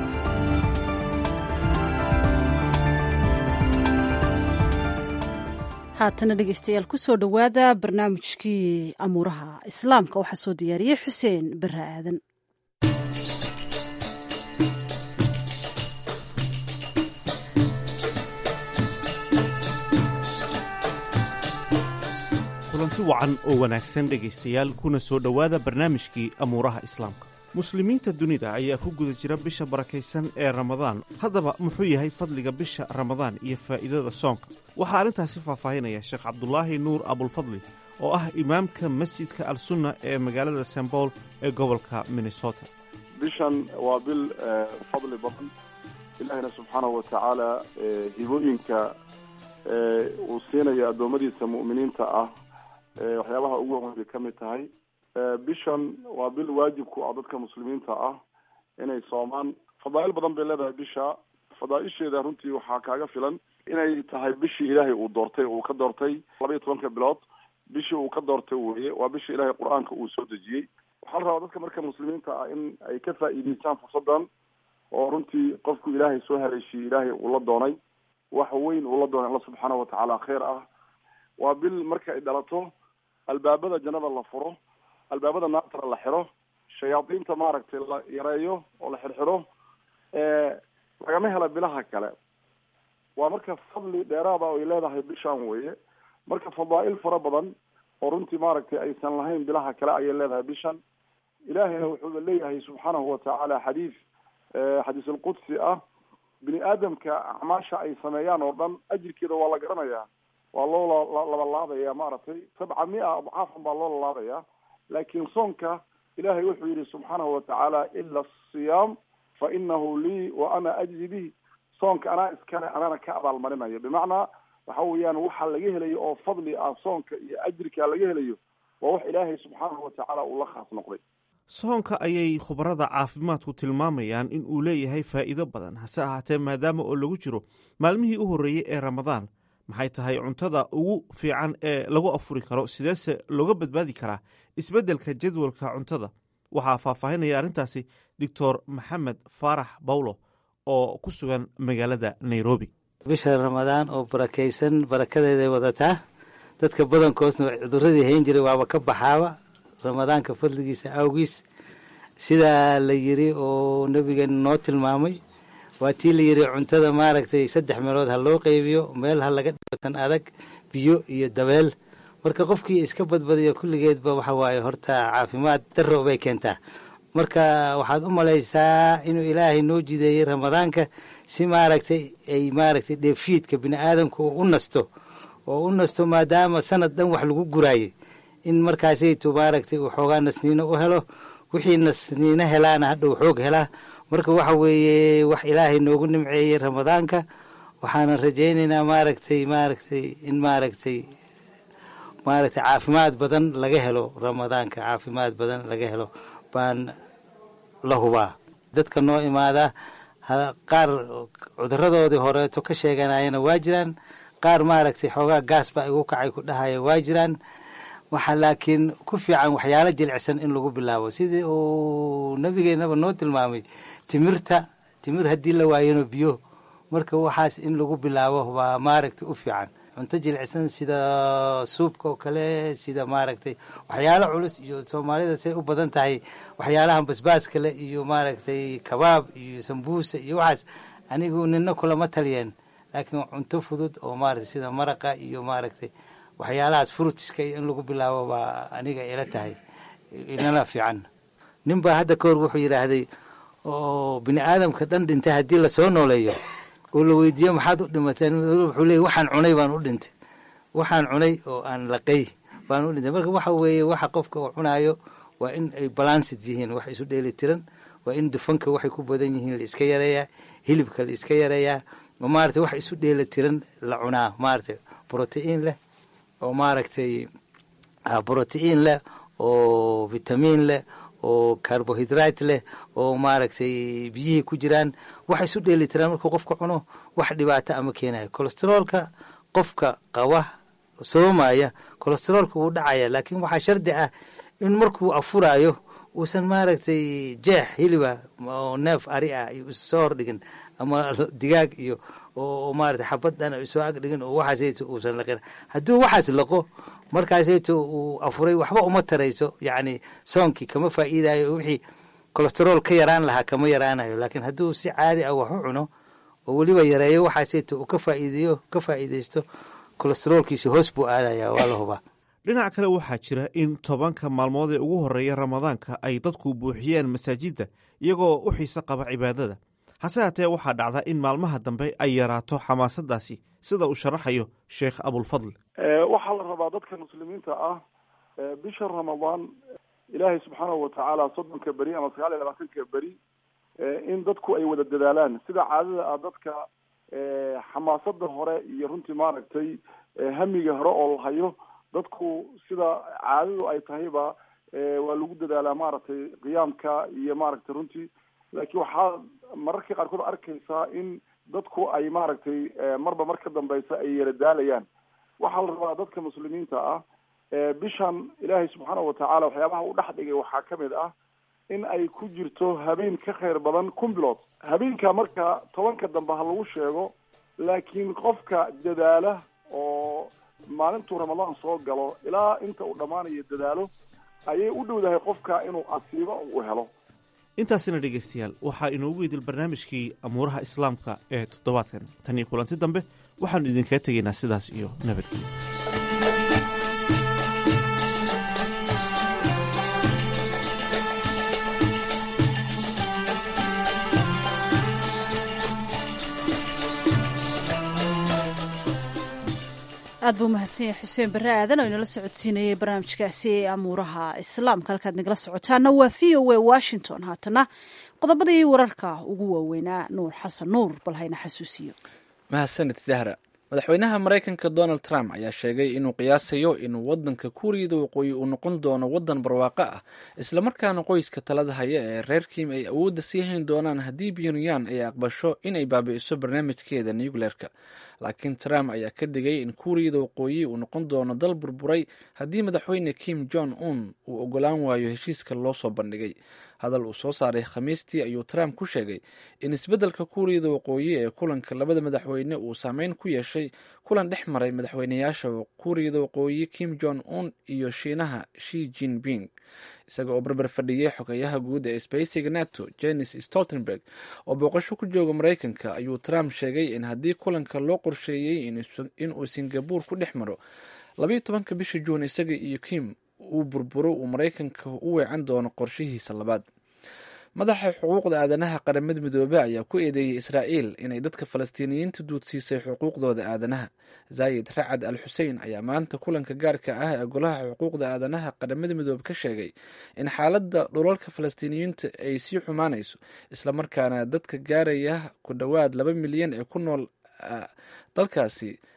haatana dhegeystayaal ku soo dhowaada barnaamijkii amuuraha islaamka waxaa soo diyaariyey xuseen bare aadan. kulanti wacan oo wanaagsan dhegaystayaal kuna soo dhowaada barnaamijkii amuuraha islaamka. muslimiinta dunida ayaa ku guda jira bisha barakaysan ee ramadaan. haddaba muxuu yahay fadliga bisha ramadaan iyo faa'iidada soonka? waxaa arrintaasi faahfaahinaya sheekh cabdulaahi nuur abulfadli oo ah imaamka masjidka al-sunna ee magaalada st paul ee gobolka minnesota. bishan waa bil fadli badan. ilaahina subxaanahu wa tacaala hibooyinka uu siinayo addoommadiisa mu'miniinta ah waxyaabaha ugu horeyn bay ka mid tahay. bishan waa bil waajibku ah dadka muslimiinta ah inay soomaan. fadaa'il badan bay leedahay bisha. fadaa'isheeda runtii waxaa kaaga filan inay tahay bishii ilaahay uu doortay uu ka doortay 12 bilood bishii uu ka doortay weye. waa bishii ilaahay qur-aanka uu soo dejiyey. waxaa la rabaa dadka marka muslimiinta ah in ay ka faa'iidaystaan fursadan oo runtii qofku ilaahay soo haleeshiyey ilaahay uu la doonay wax weyn uu la doonay alla subxaanahu wa tacaala khayr ah. waa bil marka ay dhalato albaabada jannada la furo, albaabada naartana la xiro, shayaadiinta maaragtay la yareeyo oo la xirxiro, lagama hela bilaha kale. waa marka fadli dheeraada oo ay leedahay bishaan weye. marka fadaa'il fara badan oo runtii maaragtay aysan lahayn bilaha kale ayay leedahay bishan. ilaahayna wuxuu leeyahay subxaanahu wa tacaala xadiis alqudsi ah, bini aadamka acmaasha ay sameeyaan oo dhan ajirkeeda waa la garanayaa, waa loo labalaabaya maaragtay 700 adcaafan baa loo lalaabaya. laakiin soonka ilaahay wuxuu yidhi subxaanahu wa tacaala ila asiyaam fa inahu lii wa ana ajzi bihi. soonka anaa iskale anana ka abaalmarinayo. bimacnaa waxa weeyaan waxa laga helayo oo fadli ah soonka iyo ajirka laga helayo waa wax ilaahay subxaanahu wa tacaala uu la khaas noqday. soonka ayay khubarada caafimaadku tilmaamayaan in uu leeyahay faa'iido badan. hase ahaatee maadaama oo lagu jiro maalmihii u horreeyey ee ramadaan, maxay tahay cuntada ugu fiican ee lagu afuri karo? sideese looga badbaadi karaa isbeddelka jadwalka cuntada? waxaa faahfaahinaya arrintaasi doctor maxamed faarax bawlo oo ku sugan magaalada nairobi. bisha ramadaan oo barakaysan barakadeeday wadataa. dadka badankoosna cuduradii hayn jiray waaba ka baxaaba ramadaanka fadligiisa awgiis. sidaa la yiri oo nabigeena noo tilmaamay waa tii la yiri cuntada maaragtay 3 meelood ha loo qaybiyo, meel ha laga dhigo tan adag, biyo iyo dabeel. marka qofkii iska badbadiyo kulligeedba waxa waaye horta caafimaad darro bay keentaa. marka waxaad u malaysaa inuu ilaahay noo jideeyey ramadaanka si maaragtay ay maaragtay dheefshiidka bini aadamku u nasto oo u nasto, maadaama sanad dhan wax lagu guraayay in markaasaytu maaragtay uu xoogaa nasniino u helo. wixii nasniino helaana hadhow xoog helaa. marka waxa weeye wax ilaahay noogu nimceeyey ramadaanka. waxaana rajaynaynaa maaragtay in maaragtay maaragtay caafimaad badan laga helo ramadaanka, caafimaad badan laga helo baan la hubaa. dadka noo imaada qaar cuduradoodii horeeto ka sheeganayana waa jiraan, qaar maaragtay xoogaa gaas baa igu kacay ku dhahaya waa jiraan. waxaa laakiin ku fiican waxyaalo jilicsan in lagu bilaabo, sidii uu nabigeennaba noo tilmaamay timir haddii la waayano biyo, marka waxaas in lagu bilaabo waa maaragtay u fiican. cunto jilicsan sida suubka oo kale, sida maaragtay waxyaalo culus, iyo soomaalida say u badan tahay waxyaalahan basbaaska leh iyo maaragtay kabaab iyo sambuusa iyo waxaas, anigu nina kulama taliyeen. laakiin cunto fudud oo maaragtay sida maraqa iyo maaragtay waxyaalahaas fruitiska in lagu bilaabo baa aniga ila tahay inala fiican. nin baa hadda kahor wuxuu yidhaahday oo bini aadamka dhan dhintay haddii lasoo nooleeyo oo la weydiiyo maxaad u dhimateen, wuxuu leeyay waxaan cunay baan u dhintay, waxaan cunay oo aan laqay baan u dhintay. marka waxa weeye waxa qofka uu cunaayo waa in ay balanced yihiin, wax isu dheeli tiran, waa in dufanka waxay ku badan yihiin la iska yareeyaa, hilibka la iska yareeyaa, oo maaragtay wax isu dheeli tiran la cunaa, maaragtay protein leh oo maaragtay protein leh oo vitamin leh oo carbohydrate leh oo maaragtay biyihii ku jiraan, wax isu dheeli tiraan markuu qofka cuno wax dhibaato ama keenayo. kolesteroolka qofka qaba soomaya kolesteroolka wuu dhacaya, laakiin waxaa shardi ah in markuu afuraayo uusan maaragtay jeex hiliba oo neef ari ah soo hordhigin ama digaag iyo oo maaragtay xabaddan ay soo agdhigin oo waxaasayto uusan laqin. hadduu waxaas laqo markaasayto uu afuray waxba uma tarayso, yacni soonkii kama faa'iidayo, wixii kolesterool ka yaraan lahaa kama yaraanayo. laakiin hadduu si caadi ah wax u cuno oo weliba yareeyo waxaasayto uu ka faa'iidaysto, kolesteroolkiisi hoos buu aadaya, waa la hubaa. dhinac kale waxaa jira in 10 maalmood ee ugu horreeya ramadaanka ay dadku buuxiyeen masaajidda iyagoo u xiise qaba cibaadada. hase haatee waxaa dhacda in maalmaha dambe ay yaraato xamaasadaasi, sida uu sharaxayo sheekh abulfadl. waxaa la rabaa dadka muslimiinta ah bisha ramadaan ilaahay subxaanahu watacaala 30 beri ama 29 beri in dadku ay wada dadaalaan. sida caadada ah dadka xamaasada hore iyo runtii maaragtay hamiga hore oo la hayo, dadku sida caadadu ay tahayba waa lagu dadaalaa maaragtay qiyaamka iyo maaragtay runtii. laakiin waxaa mararka qaarkood arkaysaa in dadku ay maaragtay marba mar ka dambeysa ay yara daalayaan. waxaa la rabaa dadka muslimiinta ah bishan ilaahay subxaanahu watacaala waxyaabaha u dhex dhigay waxaa ka mid ah in ay ku jirto habeen ka khayr badan 1 bilood. habeenka marka 10 dambe ha lagu sheego, laakiin qofka dadaala oo maalintuu ramadaan soo galo ilaa inta uu dhammaanayo dadaalo ayay u dhowdahay qofka inuu asiibo u helo. intaasina dhegaystayaal waxaa inoogu idil barnaamijkii amuuraha islaamka ee toddobaadkan. tan iyo kulanti dambe waxaannu idinkaga tegaynaa sidaas iyo nabadgelyo. aad buu mahadsan yahay xuseen barre aadan oo inala socodsiinayay barnaamijkaasi ee amuuraha islaamka. halkaad nagala socotaana waa v o a washington. haatana qodobadii wararka ugu waaweynaa nuur xasan nuur bal hayna xasuusiyo. mahadsanid zahra. madaxweynaha maraykanka donald trump ayaa sheegay inuu qiyaasayo in wadanka kuuriyada waqooyi uu noqon doono wadan barwaaqo ah, islamarkaana qoyska talada haya ee reer kim ay awoodda sii hayn doonaan haddii pyongyang ay aqbasho inay baabi'iso barnaamijkeeda nucleerka. laakiin trump ayaa ka digay in kuuriyada waqooyi uu noqon doono dal burburay haddii madaxweyne kim jong un uu ogolaan waayo heshiiska loo soo bandhigay. hadal uu soo saaray khamiistii ayuu trump ku sheegay in isbeddelka kuuriyada waqooyi ee kulanka labada madaxweyne uu saameyn ku yeeshay kulan dhex maray madaxweyneyaasha kuuriyada waqooyi kim jong un iyo shiinaha shi jinping. isaga oo barbar fadhiyey xogayaha guud ee isbahaysiga nato jenis stoltenberg oo booqasho ku jooga maraykanka ayuu trump sheegay in haddii kulanka loo qorsheeyey inuu singabore ku dhex maro 12 bisha juun isaga iyo kim uu burburo uu maraykanka u weecan doono qorshihiisa labaad. madaxa xuquuqda aadanaha qaramada midoobey ayaa ku eedeeyey israa'iil inay dadka falastiiniyiinta duudsiisay xuquuqdooda aadanaha. zaayid racad al xusein ayaa maanta kulanka gaarka ah ee golaha xuquuqda aadanaha qaramada midoobe ka sheegay in xaaladda dhulalka falastiiniyiinta ay sii xumaanayso, islamarkaana dadka gaaraya ku dhowaad 2 milyan ee ku nool dalkaasi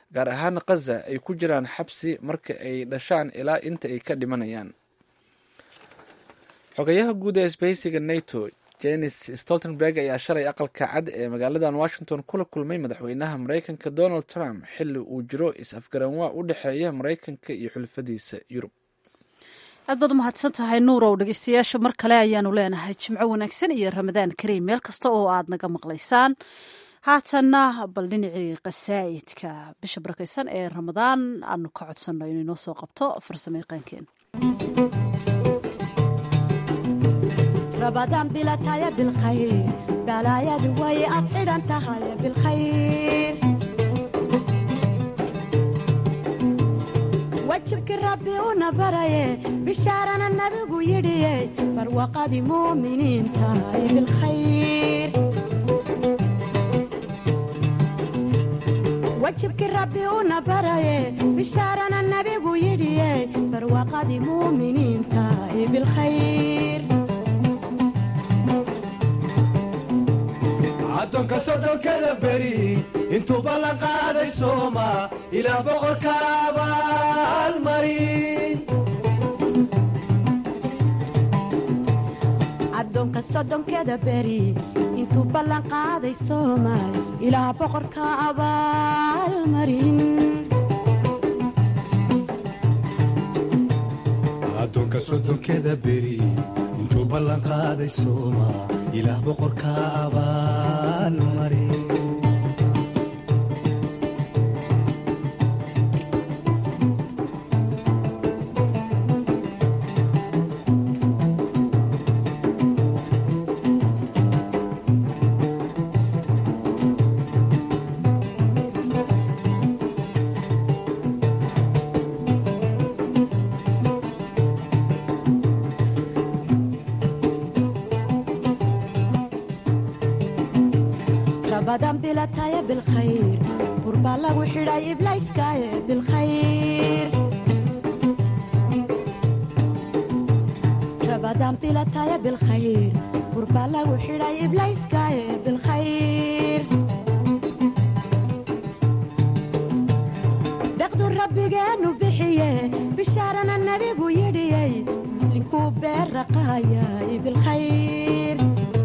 gaar ahaan khaza ay ku jiraan xabsi marka ay dhashaan ilaa inta ay ka dhimanayaan. xogayaha guud ee isbahaysiga nato jenis stoltenberg ayaa shalay aqalka cad ee magaaladan washington kula kulmay madaxweynaha maraykanka donald trump xilli uu jiro is-afgaranwaa u dhexeeya maraykanka iyo xulafadiisa yurub. aad baad umahadsan tahay nuurow. dhegeystayaasha mar kale ayaanu leenahay jimco wanaagsan iyo ramadaan kariim meel kasta oo aad naga maqlaysaan. haatanna bal dhinacii qasaa'idka bisha barakaysan ee ramadaan aanu ka codsanno inuu inoo soo qabto farsamo yaqaankeen. رمضان بلا تايا بالخير بلايا دوي أفعل أنت هاي بالخير وجهك ربي ونبري بشارنا النبي يدي فروقة دي مؤمنين تاي بالخير وجهك ربي ونبري بشارنا النبي يدي فروقة دي مؤمنين تاي بالخير addoonka soddonkada beri intuu ballan qaaday sooma ilaa boqorka abaalmarin addoonka soddonkeda beri intuu ballan qaaday soomaal ilaa boqorka abaalmarin addoonka soddonkeda beri intuu ballan qaaday sooma ilaah boqorka abaalmarin رمضان بلا تايا بالخير قرب الله وحراي إبلايس كايا بالخير رمضان بلا تايا بالخير قرب الله وحراي إبلايس كايا بالخير دقدر ربي جانو بحيه بشارنا النبي ويدي مسلم كوبير رقايا بالخير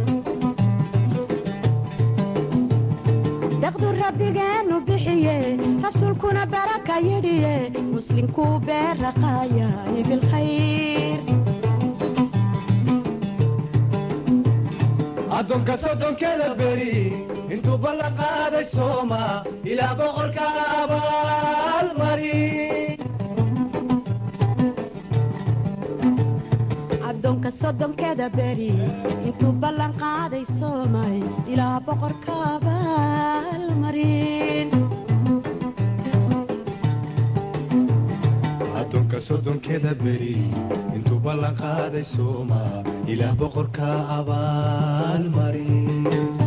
دقدر ربي جانو بحيه رسولكنا بركة يديه مسلم كوبير رقايا بالخير addoonka soddonkeda beri intuu ballan qaaday sooma ilaa boqorka abaalmarin addoonka soddonkeda beri intuu ballan qaaday soomay ilaa boqorka abaalmarin addoonka soddonkeda beri intuu ballan qaaday sooma ilaah boqorka abaalmarin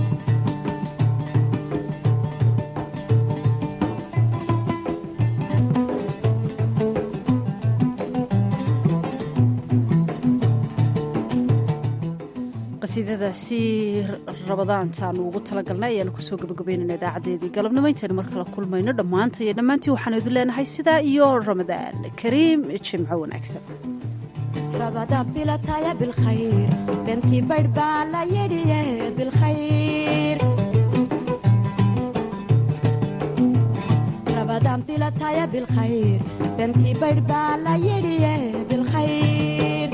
qasiidadaasi rabadaantaanu ugu talagalnay ayaanu kusoo gabagabaynayna idaacadeedii galabnimo intaynu mar kale kulmayno dhammaanta iyo dhammaantii waxaanu idin leenahay sidaa iyo ramadaan kariim jimco wanaagsan رمضان بلا تايا بالخير بنتي بربالة يدي بالخير رمضان بلا تايا بالخير بنتي بربالة يدي بالخير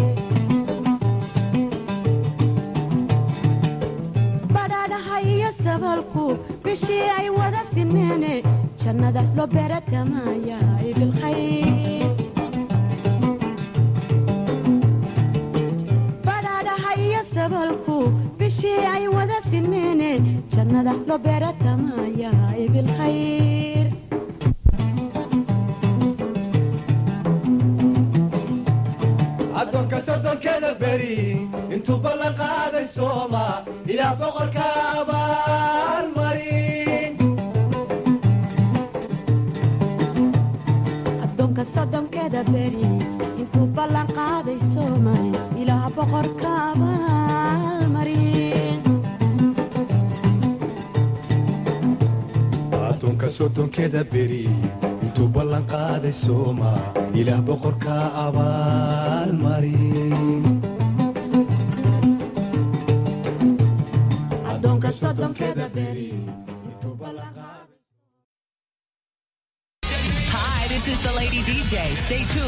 بدانا هاي السبالكو بشي اي ودا سنيني جنة لو بيرت مايا بالخير sabalku bishii ay wada sinmeene jannada loo beeratamaya bilkhayr addoonka soddonkeda beri intuu ballan qaaday sooma ilaa boqorka abaalmarin addoonka soddonkeda beri intuu ballan qaaday soomay ilaa boqorka abaalmarin addoonka soddonkeeda beri intuu ballan qaaday sooma ilaah boqorka abaalmarin addoonka soddonkeeda beri intuu ballan qaaday. Hi, this is the Lady DJ. Stay tuned.